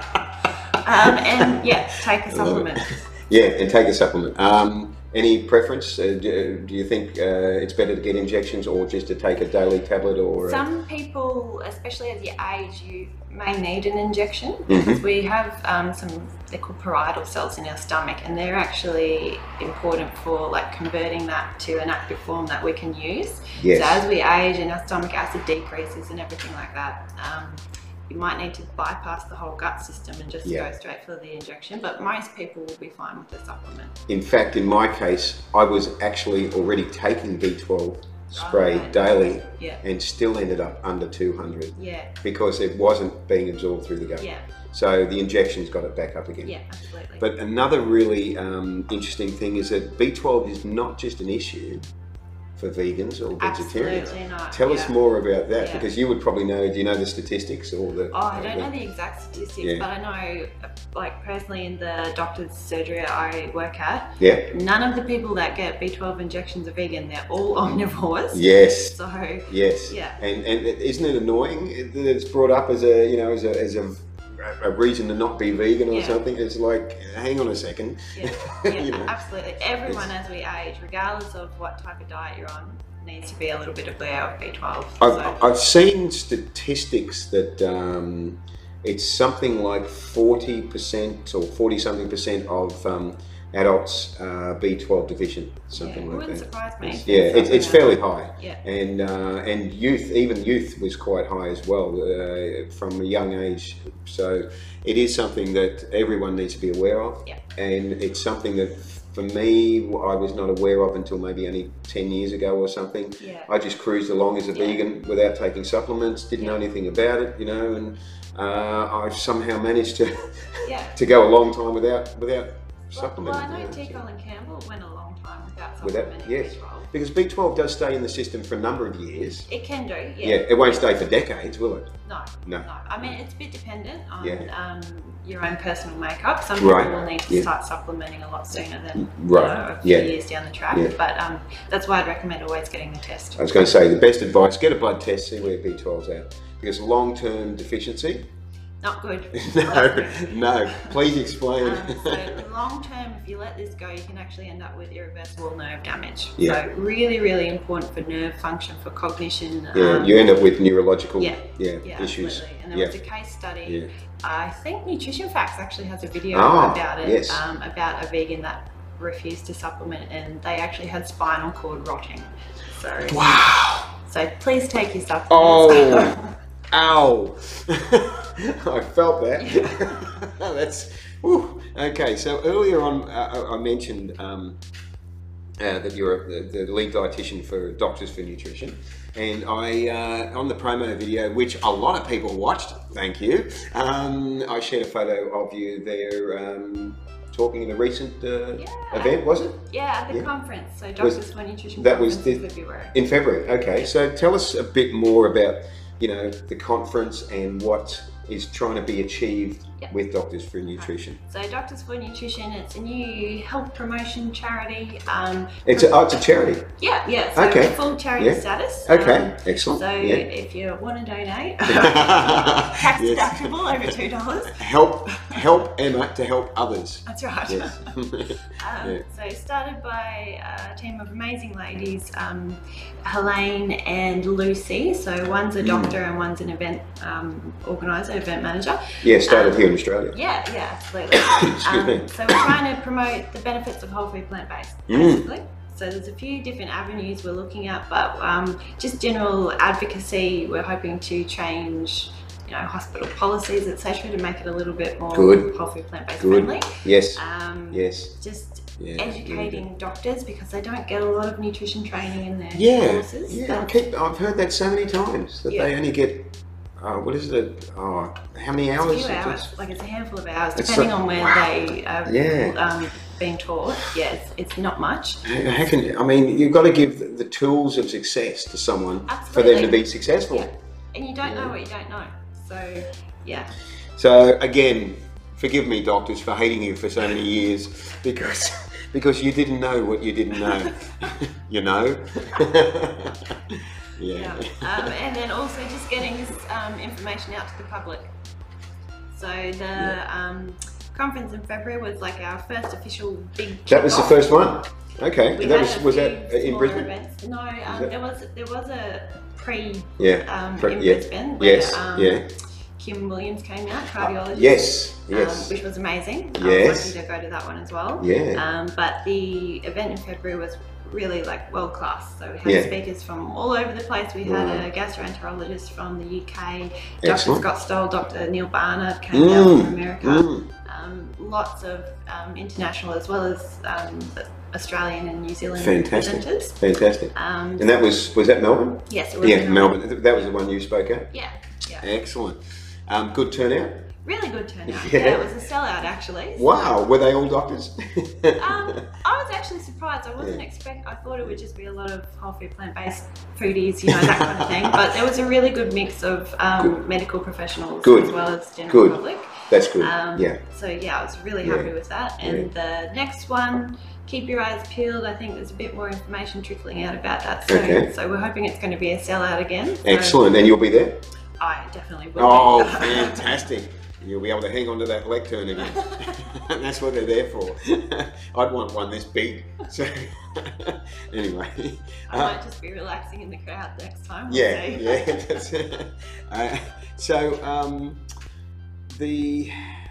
Um, um, and yeah, take a supplement. Yeah, and take a supplement. Um, any preference? Uh, do, do you think uh, it's better to get injections or just to take a daily tablet? Or Some people, especially as you age, you may need an injection Mhm. because we have um, some, they're called parietal cells in our stomach, and they're actually important for like converting that to an active form that we can use. Yes. So as we age and our stomach acid decreases and everything like that, um, you might need to bypass the whole gut system and just Yeah. go straight for the injection, but most people will be fine with the supplement. In fact, in my case, I was actually already taking B twelve spray Right. daily Yeah, and still ended up under two hundred yeah, because it wasn't being absorbed through the gut. yeah, So the injections got it back up again. yeah, absolutely. But another really um, interesting thing is that B twelve is not just an issue for vegans or vegetarians. Absolutely not. Tell yeah. us more about that, Yeah. because you would probably know. Do you know the statistics or the? Oh, I don't the- know the exact statistics, Yeah. but I know, uh, like personally, in the doctor's surgery I work at, Yeah. none of the people that get B twelve injections are vegan. They're all omnivores. Yes. So Yes. yeah, And and isn't it annoying that it's brought up as a you know as a as a, a reason to not be vegan or Yeah. something? It's like, hang on a second. yeah, yeah, You know, absolutely. Everyone, as we age, regardless of what type of diet you're on, needs to be a little bit aware of B twelve. I've, So, I've seen statistics that um, it's something like forty percent or forty something percent of um, adults uh, B twelve deficient, yeah, something it like wouldn't that. surprise me. if Yeah, it's it's, it's something fairly that- high. Yeah. And uh, and youth, even youth was quite high as well uh, from a young age. So it is something that everyone needs to be aware of. Yeah. And it's something that for me, I was not aware of until maybe only ten years ago or something. Yeah. I just cruised along as a Yeah. vegan without taking supplements, didn't know Yeah. anything about it, you know, and uh, I've somehow managed to Yeah. to go a long time without without Well, supplementing. well, I know you know, T. so- Colin Campbell went a long time without Without- supplementing yes. B twelve. Because B twelve does stay in the system for a number of years. It can do, yeah. Yeah, it won't stay for decades, will it? No, No. no. I mean, it's a bit dependent on Yeah. um, your own personal makeup. Some people Right. will need to Yeah. start supplementing a lot sooner than Right. you know, a few Yeah. years down the track. Yeah. But um, that's why I'd recommend always getting the test. I was going to say the best advice: get a blood test, see where B twelve's at. Because long-term deficiency. Not good. No, no. Please explain. Um, so long term, if you let this go, you can actually end up with irreversible nerve damage. Yeah. So really, really important for nerve function, for cognition. Yeah, um, you end up with neurological yeah, yeah, yeah, issues. absolutely. And there Yeah. was a case study. Yeah. I think Nutrition Facts actually has a video Ah, about it, yes. um, about a vegan that refused to supplement, and they actually had spinal cord rotting. So, Wow. so please take your supplements. Oh. Ow! I felt that. Yeah. That's whew. Okay. So earlier on, uh, I mentioned um, uh, that you're the, the lead dietitian for Doctors for Nutrition, and I uh, on the promo video, which a lot of people watched. Thank you. Um, I shared a photo of you there. Um, Talking in a recent uh, Yeah. event, was it? Yeah, at the Yeah. conference. So Was- Doctors for Nutrition that was conference in the- February. In February, okay. So tell us a bit more about, you know, the conference and what is trying to be achieved Yep. with Doctors for Nutrition. So Doctors for Nutrition, it's a new health promotion charity. Um, It's a, oh, it's a charity. yeah, yeah. So Okay. full charity Yeah. status. Okay, Um, excellent. so yeah. if you want to donate, tax Yes. deductible over two dollars. Help, help Emma to help others. That's right. Yes. Um, Yeah. So started by a team of amazing ladies, um, Helene and Lucy. So one's a Mm. doctor and one's an event um, organizer, an event manager. Yeah, started Um, here in Australia. Yeah, yeah, absolutely. Excuse me. Um, so we're trying to promote the benefits of whole food plant-based, Mm. basically. So there's a few different avenues we're looking at, but um, just general advocacy. We're hoping to change, you know, hospital policies, et cetera, to make it a little bit more Good. whole food plant-based Good. friendly. Yes. Um, Yes. Just Yeah, educating doctors, because they don't get a lot of nutrition training in their Yeah, courses. yeah. I That's- keep, I've heard that so many times that Yeah. they only get, uh, what is it? Oh, how many It's hours? a few Is it? hours, like it's a handful of hours, It's depending so- on where wow. they are Yeah. um, being taught. Yeah, it's, it's not much. How how can I mean? You've got to give the, the tools of success to someone for them to Absolutely. be successful. Yeah. And you don't Yeah. know what you don't know. So, yeah. So again, forgive me, doctors, for hating you for so many years because because you didn't know what you didn't know. You know. Yeah. yeah. Um, and then also just getting this um, information out to the public. So the Yeah. um, conference in February was like our first official big. That was the kickoff. first one. Okay. We And that had was a was few that in smaller Brisbane? Events. No, um, that- there was there was a pre Yeah. um, Pre- in yeah. Brisbane where Yes. um, yeah. Kim Williams came out, cardiologist. Yes. Um, Yes. which was amazing. I Yes. was lucky to go to that one as well. Yeah. Um, but the event in February was really like world class. So we had Yeah. speakers from all over the place. We had Wow. a gastroenterologist from the U K, Excellent. Doctor Scott Stoll, Doctor Neil Barnard came down from Mm. America. Mm. Um, lots of um, international as well as um, Australian and New Zealand Fantastic. presenters. Fantastic. Um, And that was was that Melbourne? yes, it was Yeah, in Melbourne. That was the one you spoke at. Yeah, yeah. Excellent. Um, good turnout. Really good turnout. Yeah. Yeah, it was a sellout actually. So- Wow. Were they all doctors? Um, I was actually surprised. I wasn't Yeah. expect. I thought it would just be a lot of whole food, plant-based foodies, you know, that kind of thing. But there was a really good mix of um, medical professionals Good. as well as general Good. public. That's good. Um, yeah. So yeah, I was really Yeah. happy with that. And the next one, keep your eyes peeled. I think there's a bit more information trickling out about that soon. Okay. So we're hoping it's going to be a sellout again. So Excellent. And you'll be there. I definitely will. Oh, be. fantastic. You'll be able to hang on to that lectern again. That's what they're there for. I'd want one this big. So, anyway. I Uh, might just be relaxing in the crowd next time. We'll yeah, see. yeah. That's it. Uh, so, um, the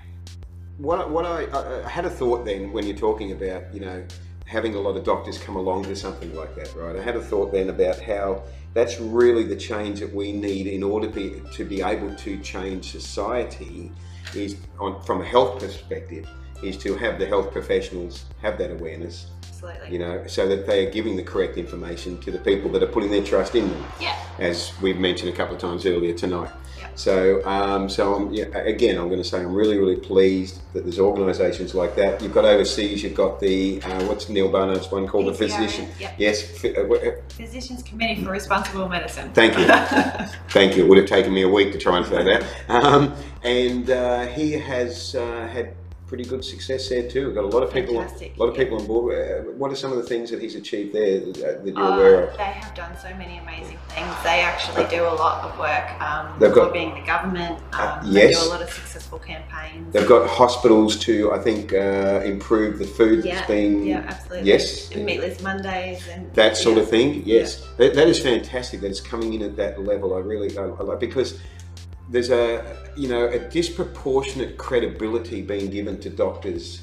what what I, I I had a thought then when you're talking about, you know, having a lot of doctors come along to something like that, right? I had a thought then about how that's really the change that we need in order to be, to be able to change society, is on, from a health perspective, is to have the health professionals have that awareness, Absolutely. you know, so that they are giving the correct information to the people that are putting their trust in them, Yeah. as we've mentioned a couple of times earlier tonight. Yeah. So, um, so I'm, yeah, again, I'm going to say I'm really, really pleased that there's organisations like that. You've got overseas, you've got the, uh, what's Neil Barnard's one called? The P C R N, Physician. yep. Yes. Fi- uh, wh- uh, Physicians Committee for Responsible Medicine. Thank you. Thank you. It would have taken me a week to try and say that. Um, and uh, he has uh, had pretty good success there too. We've got a lot of people, Fantastic, a lot of yeah. people on board. Uh, what are some of the things that he's achieved there that, that you're Uh, aware of? they have done so many amazing things. They actually do a lot of work um, They've got- lobbying the government. Um, Uh, They yes. do a lot of successful campaigns. They've got hospitals to, I think, uh, improve the food yeah, that's being, yeah, absolutely. yes, And Meatless Mondays and that sort yeah. of thing. Yes, that, that is fantastic. That it's coming in at that level. I really, I, I like, because there's a, you know, a disproportionate credibility being given to doctors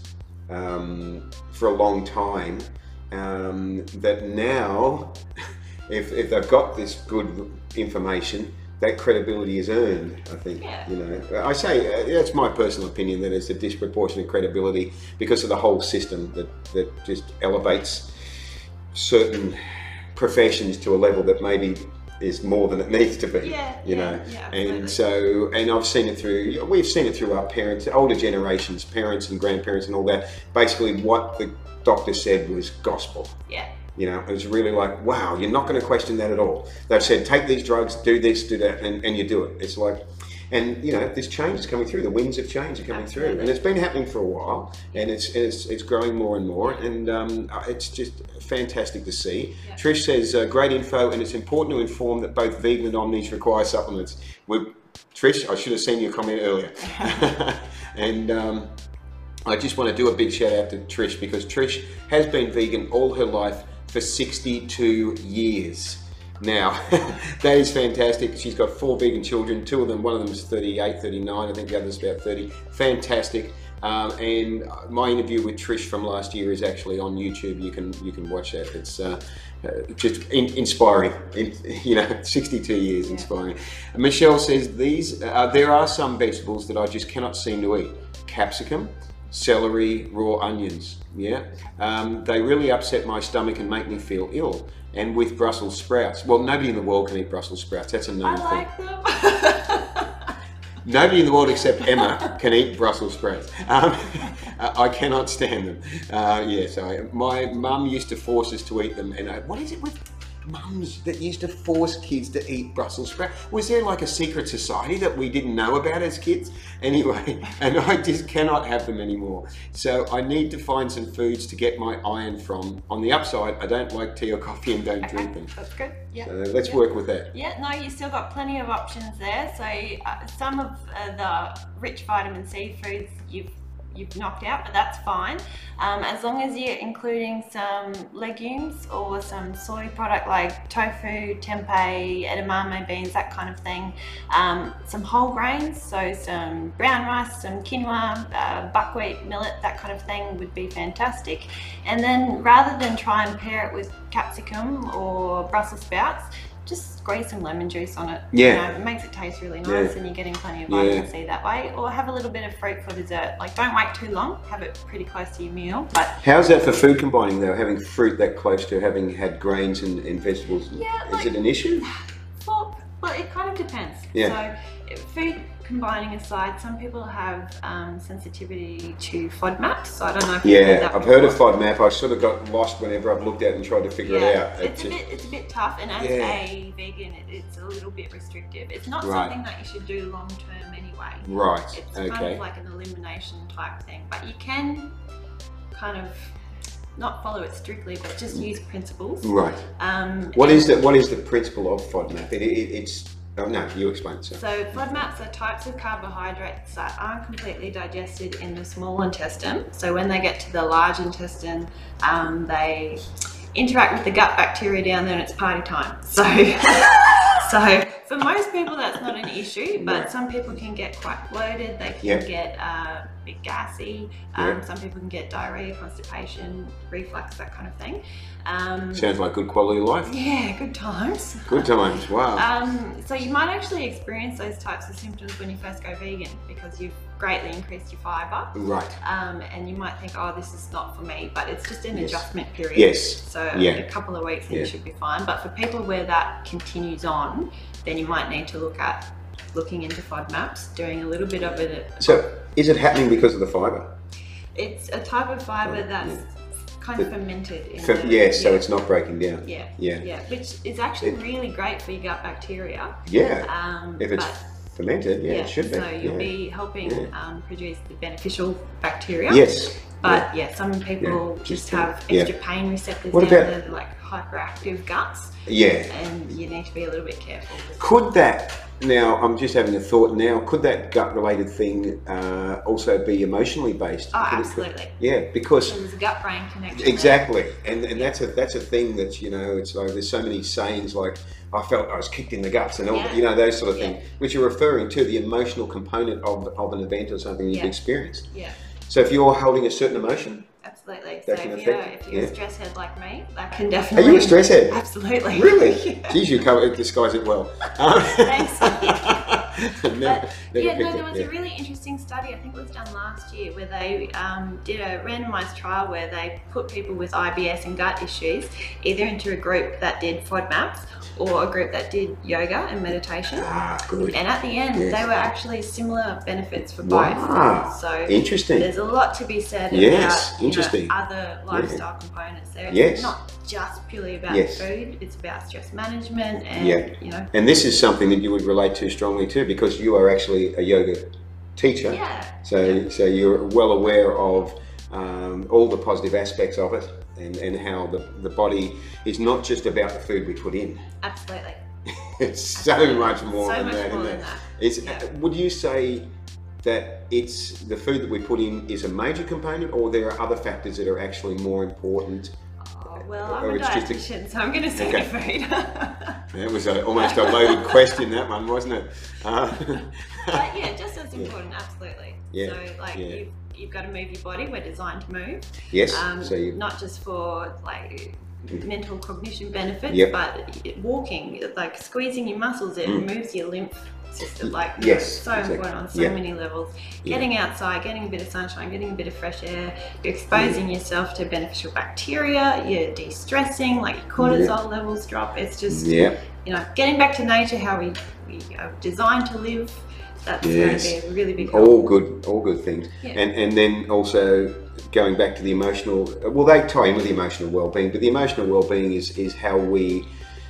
um, for a long time. Um, that now, if if they've got this good information, that credibility is earned, I think. Yeah. You know, I say uh, that's my personal opinion, that it's a disproportionate credibility because of the whole system that, that just elevates certain professions to a level that maybe is more than it needs to be. Yeah, you yeah, know, yeah, and absolutely. so, and I've seen it through, we've seen it through our parents, older generations, parents and grandparents and all that. Basically what the doctor said was gospel. Yeah. You know, it was really like, wow, you're not going to question that at all. They've said, take these drugs, do this, do that, and, and you do it. It's like, and you know, this change is coming through. The winds of change are coming through, and it's been happening for a while, and it's it's, it's growing more and more, and um, it's just fantastic to see. Yeah. Trish says, uh, great info, and it's important to inform that both vegan and omnis require supplements. We're, Trish, I should have seen your comment earlier. And um, I just want to do a big shout out to Trish, because Trish has been vegan all her life for sixty-two years. Now, that is fantastic. She's got four vegan children. Two of them, one of them is thirty-eight, thirty-nine. I think the other's about thirty. Fantastic. Um, and my interview with Trish from last year is actually on YouTube. You can you can watch that. It's uh, uh, just in, inspiring. In, you know, sixty-two years, yeah. Inspiring. Michelle says these uh, there are some vegetables that I just cannot seem to eat. Capsicum, celery, raw onions. Yeah, um, they really upset my stomach and make me feel ill. And with Brussels sprouts, well, nobody in the world can eat Brussels sprouts. That's a known I thing. like them. Nobody in the world except Emma can eat Brussels sprouts. Um, I cannot stand them. Uh, yeah, so my mum used to force us to eat them. And I, what is it with mums that used to force kids to eat Brussels sprouts? Was there like a secret society that we didn't know about as kids? Anyway, and I just cannot have them anymore. So I need to find some foods to get my iron from. On the upside, I don't like tea or coffee and don't Okay, drink them. that's good. Yeah. So let's yeah. work with that. Yeah, no, you still got plenty of options there. So uh, some of uh, the rich vitamin C foods you've you've knocked out, but that's fine. Um, as long as you're including some legumes or some soy product like tofu, tempeh, edamame beans, that kind of thing. Um, some whole grains, so some brown rice, some quinoa, uh, buckwheat, millet, that kind of thing would be fantastic. And then rather than try and pair it with capsicum or Brussels sprouts, just squeeze some lemon juice on it. Yeah. You know, it makes it taste really nice, Yeah. and you're getting plenty of vitamin Yeah. C that way. Or have a little bit of fruit for dessert. Like, don't wait too long, have it pretty close to your meal. But How's that for food combining though, having fruit that close to having had grains and, and vegetables? Yeah, Is like- it an issue? well, well, it kind of depends. Yeah. So food combining aside, some people have um, sensitivity to FODMAP. So I don't know if you've heard Yeah, that I've heard of before. FODMAP. I sort of got lost whenever I've looked at it and tried to figure Yeah, it out. It it's a just- bit it's a bit tough, and as Yeah. a vegan, it, it's a little bit restrictive. It's not Right. something that you should do long term anyway. Right, It's kind okay. of like an elimination type thing, but you can kind of not follow it strictly, but just use principles. Right. Um, What and- is the what is the principle of FODMAP? It, it, it's oh no, you explain it. So. So FODMAPs are types of carbohydrates that aren't completely digested in the small intestine. So when they get to the large intestine, um, they interact with the gut bacteria down there, and it's party time. So, so for most people that's not an issue, but Right. some people can get quite bloated. They can Yeah. get uh, a bit gassy. Um, Yeah. Some people can get diarrhea, constipation, reflux, that kind of thing. Um, Sounds like good quality of life. yeah, good times. Good times. Wow. Um, so you might actually experience those types of symptoms when you first go vegan, because you've greatly increased your fibre. Right. Um, and you might think, oh, this is not for me, but it's just an Yes. adjustment period. Yes. So Yeah. a couple of weeks and Yeah. you should be fine. But for people where that continues on, then you might need to look at looking into FODMAPs, doing a little bit of it. So is it happening because of the fibre? It's a type of fibre Oh, that's yeah. kind of fermented. In Fer- the, yeah, so yeah. it's not breaking down. Yeah, Yeah. yeah, which is actually It- really great for your gut bacteria. Yeah. Um, If it's but fermented, yeah, it should be. so you'll yeah. be helping Yeah. um, produce the beneficial bacteria. Yes. But yeah, some people Yeah, just just, have yeah. extra pain receptors What down about- the like hyperactive guts, Yeah. and you need to be a little bit careful. with- Could that, now I'm just having a thought now, could that gut related thing uh, also be emotionally based? Oh, Could it- absolutely. yeah, because So there's a gut-brain connection. exactly, and and that's a that's a thing that, you know, it's like there's so many sayings like I felt I was kicked in the guts and all, Yeah. you know, those sort of Yeah. things, which are referring to the emotional component of of an event or something you've Yeah. experienced. There. Yeah, So if you're holding a certain emotion, absolutely. That so can if you're, affect- if you're yeah. a stress head like me, that can are definitely. you a stress head? Absolutely. Really? Yeah. Geez, you cover, disguise it well. Um, Thanks. never, But, never yeah, no, picked there it, was yeah. a really interesting study, I think it was done last year, where they um, did a randomized trial where they put people with I B S and gut issues either into a group that did FODMAPs or a group that did yoga and meditation. Ah, good. And at the end, Yes. they were actually similar benefits for Wow. both. So Interesting. there's a lot to be said Yes, about you know, interesting. other lifestyle components there. It's Yes. not just purely about Yes. food, it's about stress management and, Yeah. you know. And this is something that you would relate to strongly too, because you are actually a yoga teacher. Yeah. So, Yeah. so you're well aware of um, all the positive aspects of it, and, and how the, the body is not just about the food we put in. Absolutely. It's so Absolutely. much more So than much that. more isn't than it? that. It's, Yeah. Would you say that it's the food that we put in is a major component, or there are other factors that are actually more important? Oh, well, Or I'm a it's just a- dietitian, so I'm going to say Okay. food. That was a, almost a loaded question, that one, wasn't it? Uh, but yeah, just as important, yeah. Absolutely. Yeah. So like yeah. you've, you've got to move your body. We're designed to move. Yes. Um, so you... not just for like mental cognition benefits, yep. but walking, like squeezing your muscles, it mm. moves your lymph system. Like yes, so exactly. important on so yeah. many levels. Yeah. Getting outside, getting a bit of sunshine, getting a bit of fresh air, you're exposing yeah. yourself to beneficial bacteria, you're de-stressing, like your cortisol yeah. levels drop. It's just, yeah. you know, getting back to nature, how we, we are designed to live. That's yes. going to be a really big help. All good, all good things. Yeah. And and then also going back to the emotional, well, they tie in with the emotional well-being, but the emotional well-being is is how we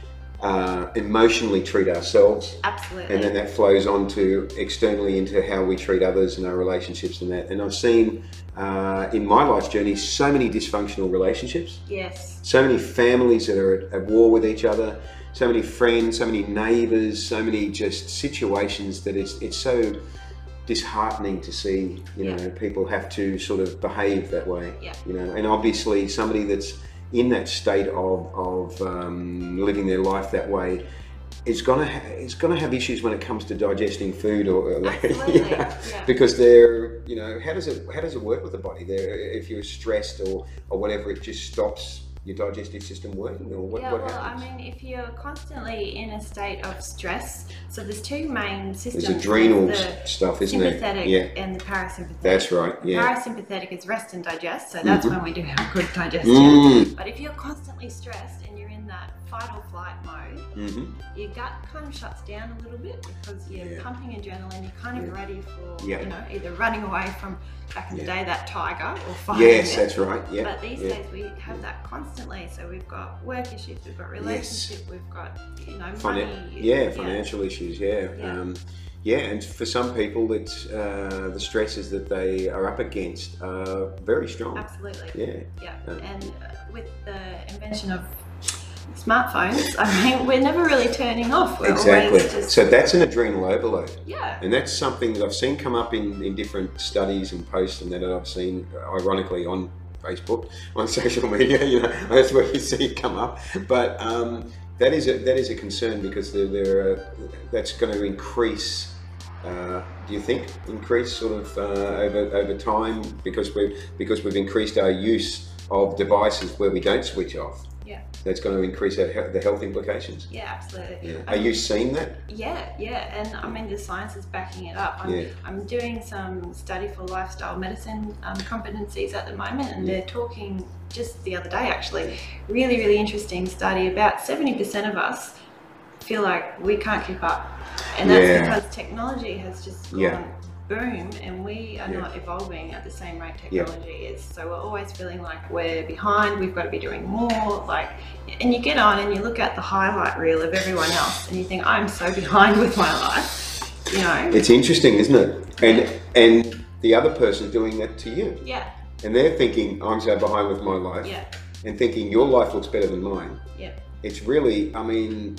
uh, emotionally treat ourselves. Absolutely. And then that flows on to externally into how we treat others and our relationships and that. And I've seen uh, in my life's journey so many dysfunctional relationships. Yes. So many families that are at, at war with each other. So many friends, so many neighbours, so many just situations that it's it's so disheartening to see, you know, yeah. people have to sort of behave that way, yeah. you know, and obviously somebody that's in that state of, of um, living their life that way is gonna ha is gonna have issues when it comes to digesting food or, or Absolutely. you know, yeah. because they're, you know, how does it how does it work with the body? There, if you're stressed or or whatever, it just stops your digestive system working, or what, yeah, what well, happens? I mean, if you're constantly in a state of stress, so there's two main systems. There's adrenal the stuff, isn't there? Sympathetic Yeah. and the parasympathetic. That's right, yeah. Parasympathetic is rest and digest, so that's mm-hmm. when we do have good digestion. Mm. But if you're constantly stressed and you're in that fight or flight mode, mm-hmm. your gut kind of shuts down a little bit because you're yeah. pumping adrenaline, you're kind of yeah. ready for, yeah. you know, either running away from, back in yeah. the day, that tiger, or fighting Yes, it. that's right, yeah. But these yeah. days we have that constantly, so we've got work issues, we've got relationship, yes. we've got, you know, money. Finan yeah, financial yeah. issues, yeah. Yeah. Um, yeah, and for some people, it's uh, the stresses that they are up against are very strong. Absolutely. Yeah. Yeah, uh, and uh, with the invention of smartphones, I mean, we're never really turning off. We're exactly. Just... So that's an adrenal overload. Yeah. And that's something that I've seen come up in, in different studies and posts, and that I've seen, ironically, on Facebook, on social media. You know, that's where you see it come up. But um, that is a that is a concern because there, there are, that's going to increase. Uh, do you think increase sort of uh, over over time because we because we've increased our use of devices where we don't switch off? Yeah. That's going to increase our, the health implications. Yeah, absolutely. Yeah. Are you seeing that? Yeah, yeah, and I mean the science is backing it up. I'm, yeah. I'm doing some study for lifestyle medicine um, competencies at the moment, and yeah. they're talking just the other day actually, really, really interesting study. About seventy percent of us feel like we can't keep up, and that's yeah. because technology has just gone yeah. boom, and we are yeah. not evolving at the same rate technology yeah. is. So we're always feeling like we're behind, we've got to be doing more, like, and you get on and you look at the highlight reel of everyone else and you think, I'm so behind with my life, you know. It's interesting, isn't it? And yeah. and the other person doing that to you. Yeah. And they're thinking, I'm so behind with my life. Yeah. And thinking your life looks better than mine. Yeah. It's really, I mean,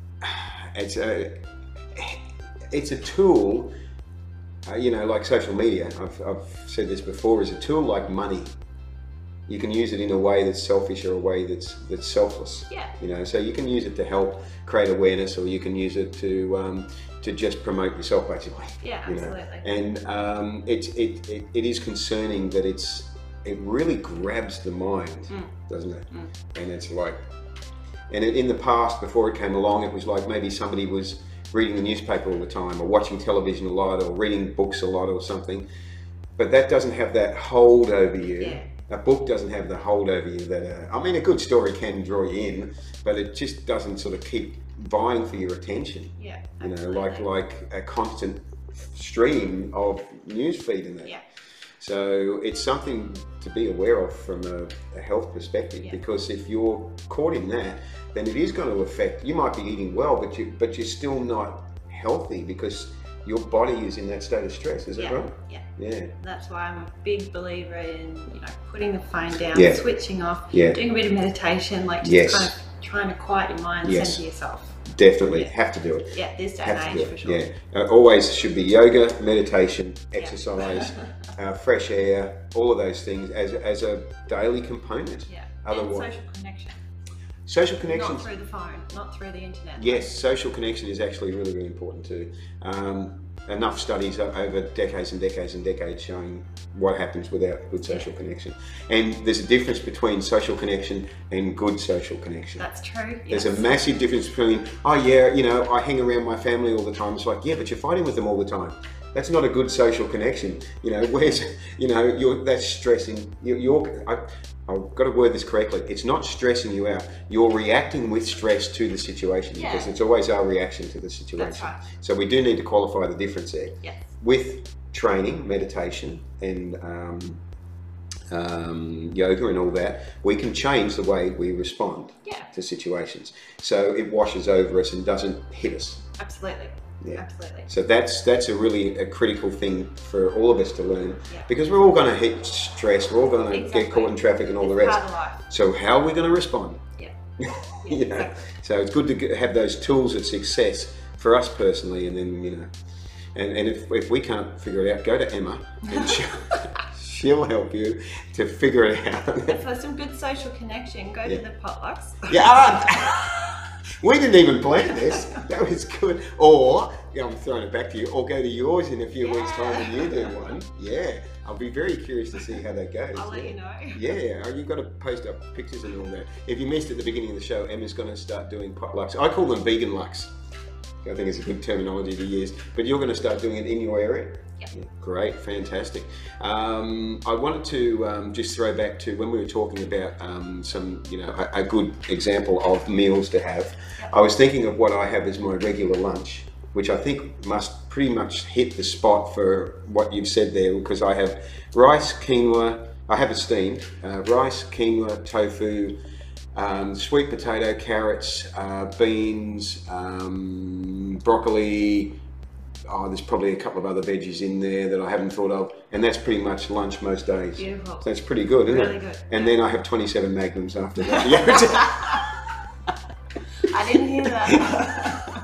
it's a, it's a tool. Uh, you know, like social media, I've, I've said this before, is a tool like money. You can use it in a way that's selfish or a way that's that's selfless. Yeah. You know, so you can use it to help create awareness, or you can use it to um, to just promote yourself, basically. Yeah, you absolutely. know? And um, it, it it it is concerning that it's it really grabs the mind, mm. doesn't it? Mm. And it's like, and it, in the past, before it came along, it was like maybe somebody was reading the newspaper all the time, or watching television a lot, or reading books a lot or something. But that doesn't have that hold over you. Yeah. A book doesn't have the hold over you that, uh, I mean, a good story can draw you in, but it just doesn't sort of keep vying for your attention. Yeah, you know, absolutely. like like a constant stream of news feed in that. Yeah. So it's something to be aware of from a, a health perspective, yeah. because if you're caught in that, then it is going to affect, you might be eating well, but, you, but you're still not healthy because your body is in that state of stress, is yeah. that right? Yeah. Yeah. That's why I'm a big believer in, you know, putting the phone down, yeah. switching off, yeah. doing a bit of meditation, like just yes. kind of trying to quiet your mind, yes. center yourself. Definitely, yeah. have to do it. Yeah, this day have and age for sure. Yeah, uh, always should be yoga, meditation, exercise, uh, fresh air, all of those things as, as a daily component. Yeah, Otherwise, and social connection. Social connection. Not through the phone, not through the internet. Yes, social connection is actually really, really important too. Um, enough studies over decades and decades and decades showing what happens without good social connection. And there's a difference between social connection and good social connection. That's true. There's yes. a massive difference between, oh yeah, you know, I hang around my family all the time. It's like, yeah, but you're fighting with them all the time. That's not a good social connection. You know, where's, you know, you're, that's stressing. You're, you're I, I've got to word this correctly. It's not stressing you out. You're reacting with stress to the situation yeah. because it's always our reaction to the situation. That's right. So we do need to qualify the difference there. Yes. With training, meditation, and um, um, yoga and all that, we can change the way we respond yeah. to situations. So it washes over us and doesn't hit us. Absolutely. Yeah. Absolutely. So that's that's a really a critical thing for all of us to learn yeah. because we're all going to hit stress, we're all going to exactly. get caught in traffic and all it's the rest. Part of life. So how are we going to respond? Yeah. yeah. yeah You know? exactly. So it's good to get, have those tools of success for us personally, and then you know, and, and if, if we can't figure it out, go to Emma and she'll, she'll help you to figure it out. And for some good social connection, go yeah. to the potlucks. Yeah. We didn't even plan this. That was good. Or, yeah, I'm throwing it back to you, or go to yours in a few yeah. weeks' time when you do one. Yeah, I'll be very curious to see how that goes. I'll let yeah. you know. Yeah, oh, you've got to post up pictures and all that. If you missed at the beginning of the show, Emma's going to start doing potlucks. I call them vegan lucks. I think it's a good terminology to use. But you're going to start doing it in your area? Yep. Yeah, great, fantastic. Um, I wanted to um, just throw back to when we were talking about um, some, you know, a, a good example of meals to have. Yep. I was thinking of what I have as my regular lunch, which I think must pretty much hit the spot for what you've said there, because I have rice, quinoa, I have it steamed, uh, rice, quinoa, tofu, Um, sweet potato, carrots, uh, beans, um, broccoli. Oh, there's probably a couple of other veggies in there that I haven't thought of, and that's pretty much lunch most days. Beautiful. So that's pretty good, isn't really it? Good. And yeah. then I have twenty-seven magnums after that. I didn't hear that.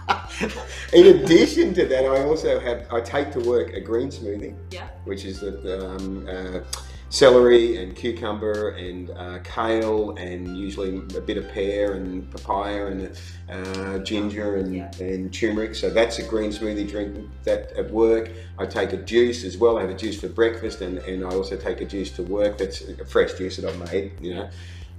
In addition to that, I also have, I take to work a green smoothie, Yeah. which is the um, uh, celery and cucumber and uh, kale and usually a bit of pear and papaya and uh, ginger and, Yeah. and turmeric. So that's a green smoothie drink that at work. I take a juice as well. I have a juice for breakfast, and, and I also take a juice to work. That's a fresh juice that I've made, you know.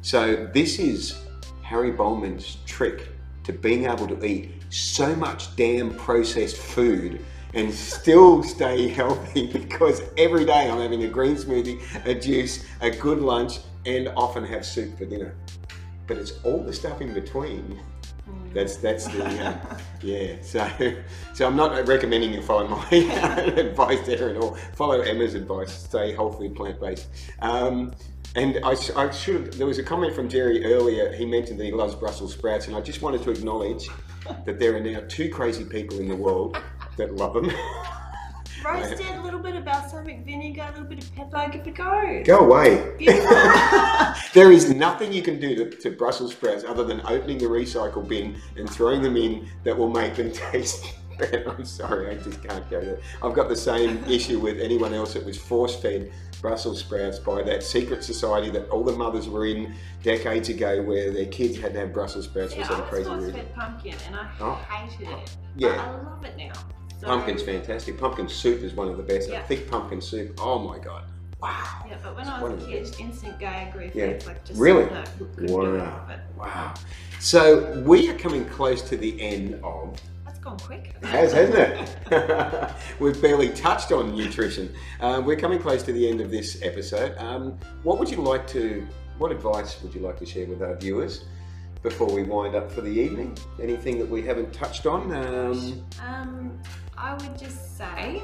So this is Harry Bowman's trick to being able to eat so much damn processed food and still stay healthy, because every day I'm having a green smoothie, a juice, a good lunch, and often have soup for dinner. But it's all the stuff in between. That's that's the uh, yeah. So so I'm not recommending you follow my advice there at all. Follow Emma's advice. Stay whole food, plant based. Um, and I, I should have, there was a comment from Jerry earlier. He mentioned that he loves Brussels sprouts, and I just wanted to acknowledge that there are now two crazy people in the world that love them. Roasted, a little bit of balsamic vinegar, a little bit of pepper, give it a go. Go away. Beautiful. There is nothing you can do to, to Brussels sprouts other than opening the recycle bin and throwing them in that will make them taste better. I'm sorry, I just can't go there. I've got the same issue with anyone else that was force-fed Brussels sprouts by that secret society that all the mothers were in decades ago, where their kids had to have Brussels sprouts for Yeah, some I was crazy force-fed reason. pumpkin and I Oh. hated it. Yeah. But I love it now. So, Pumpkin's fantastic. Pumpkin soup is one of the best. Yeah. Thick pumpkin soup. Oh my god. Wow. Yeah, but when I One was a of the kid, instant gag reflex, Yeah. like just Really? no, couldn't do it. Wow. But Wow. So we are coming close to the end of. that's gone quick. It has, hasn't it? We've barely touched on nutrition. Um, we're coming close to the end of this episode. Um, what would you like to, what advice would you like to share with our viewers before we wind up for the evening? Anything that we haven't touched on? Um, Um, I would just say,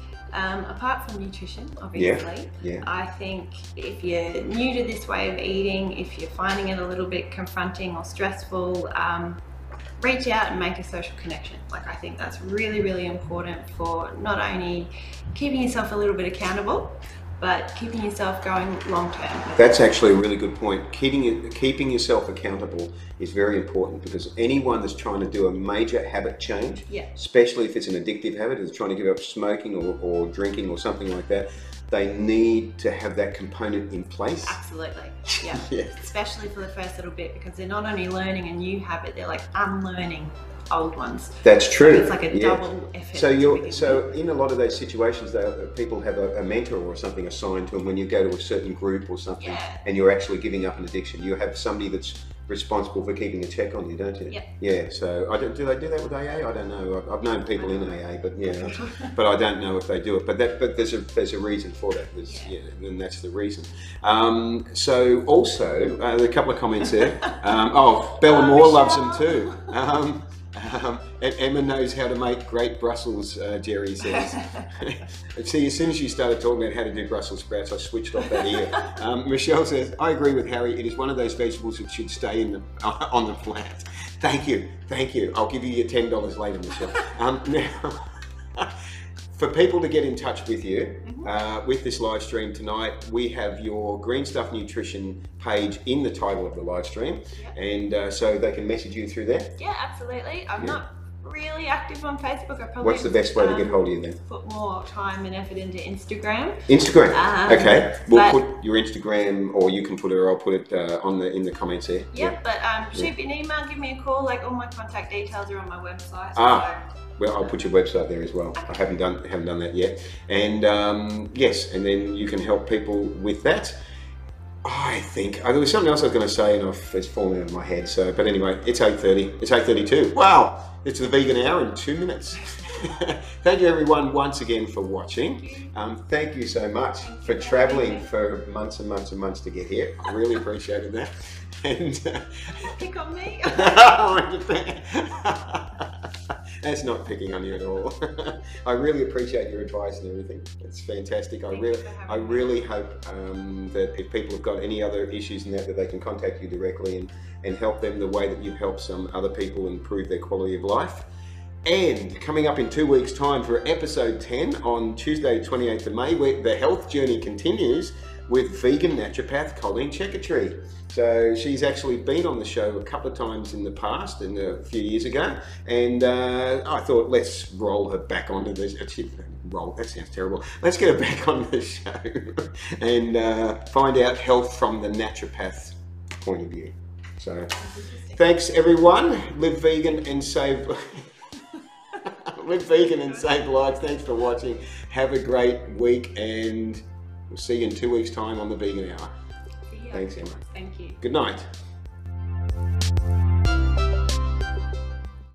um, apart from nutrition, obviously, yeah. I think if you're new to this way of eating, if you're finding it a little bit confronting or stressful, um, reach out and make a social connection. Like, I think that's really, really important for not only keeping yourself a little bit accountable, but keeping yourself going long term. That's actually a really good point. Keeping, keeping yourself accountable is very important, because anyone that's trying to do a major habit change, yeah. especially if it's an addictive habit, is trying to give up smoking or, or drinking or something like that, they need to have that component in place. Absolutely, yeah. yeah. Especially for the first little bit, because they're not only learning a new habit, they're like unlearning old ones. That's true. So it's like a yeah. double effort. So you're so in a lot of those situations, though, people have a, a mentor or something assigned to them when you go to a certain group or something, yeah. and you're actually giving up an addiction. You have somebody that's responsible for keeping a check on you, don't you? Yep. Yeah. So I don't, do they do that with A A? I don't know. I've, I've known people in A A, but yeah, but I don't know if they do it. But that, but there's a there's a reason for that. There's, yeah. yeah, and that's the reason. Um, so also, uh, there are a couple of comments there. Um, oh, Bella Oh, Moore Michelle. loves them too. Um, Um, and Emma knows how to make great Brussels, uh, Jerry says. See, as soon as you started talking about how to do Brussels sprouts, I switched off that ear. Um, Michelle says, I agree with Harry. It is one of those vegetables that should stay in the, uh, on the plant. Thank you. Thank you. I'll give you your ten dollars later, Michelle. Um, now, for people to get in touch with you, uh, with this live stream tonight, we have your Green Stuff Nutrition page in the title of the live stream, yep. and uh, so they can message you through there. Yeah, absolutely. I'm Yeah. not really active on Facebook. I probably What's the best way to get um, hold of you then? put more time and effort into Instagram. Instagram. Um, okay, we'll but- put your Instagram, or you can put it, or I'll put it uh, on the in the comments here. Yep, but um, shoot Yeah. me an email, give me a call. Like, all my contact details are on my website. Ah. So. Well, I'll put your website there as well. I haven't done haven't done that yet. And um, yes, and then you can help people with that. I think oh, there was something else I was going to say, and I've, it's fallen out of my head. So, but anyway, it's eight thirty. It's eight thirty-two. Wow, it's the vegan hour in two minutes. Thank you, everyone, once again for watching. Um, thank you so much for travelling for months and months and months to get here. I really appreciated that. And uh, Pick on me. That's not picking on you at all. I really appreciate your advice and everything. It's fantastic. I Thank really, you for having I me. really hope um, that if people have got any other issues in that, that they can contact you directly and, and help them the way that you've helped some other people improve their quality of life. And coming up in two weeks' time for episode ten on Tuesday, twenty-eighth of May, where the health journey continues with vegan naturopath Colleen Checkatree. So she's actually been on the show a couple of times in the past, and a few years ago, and uh, I thought, let's roll her back onto this. Roll, that sounds terrible. Let's get her back on the show and uh, find out health from the naturopath's point of view. So thanks, everyone. Live vegan and save... Live vegan and save lives. Thanks for watching. Have a great week, and we'll see you in two weeks' time on the Vegan Hour. See ya. Thanks, Emma. Thank you. Good night.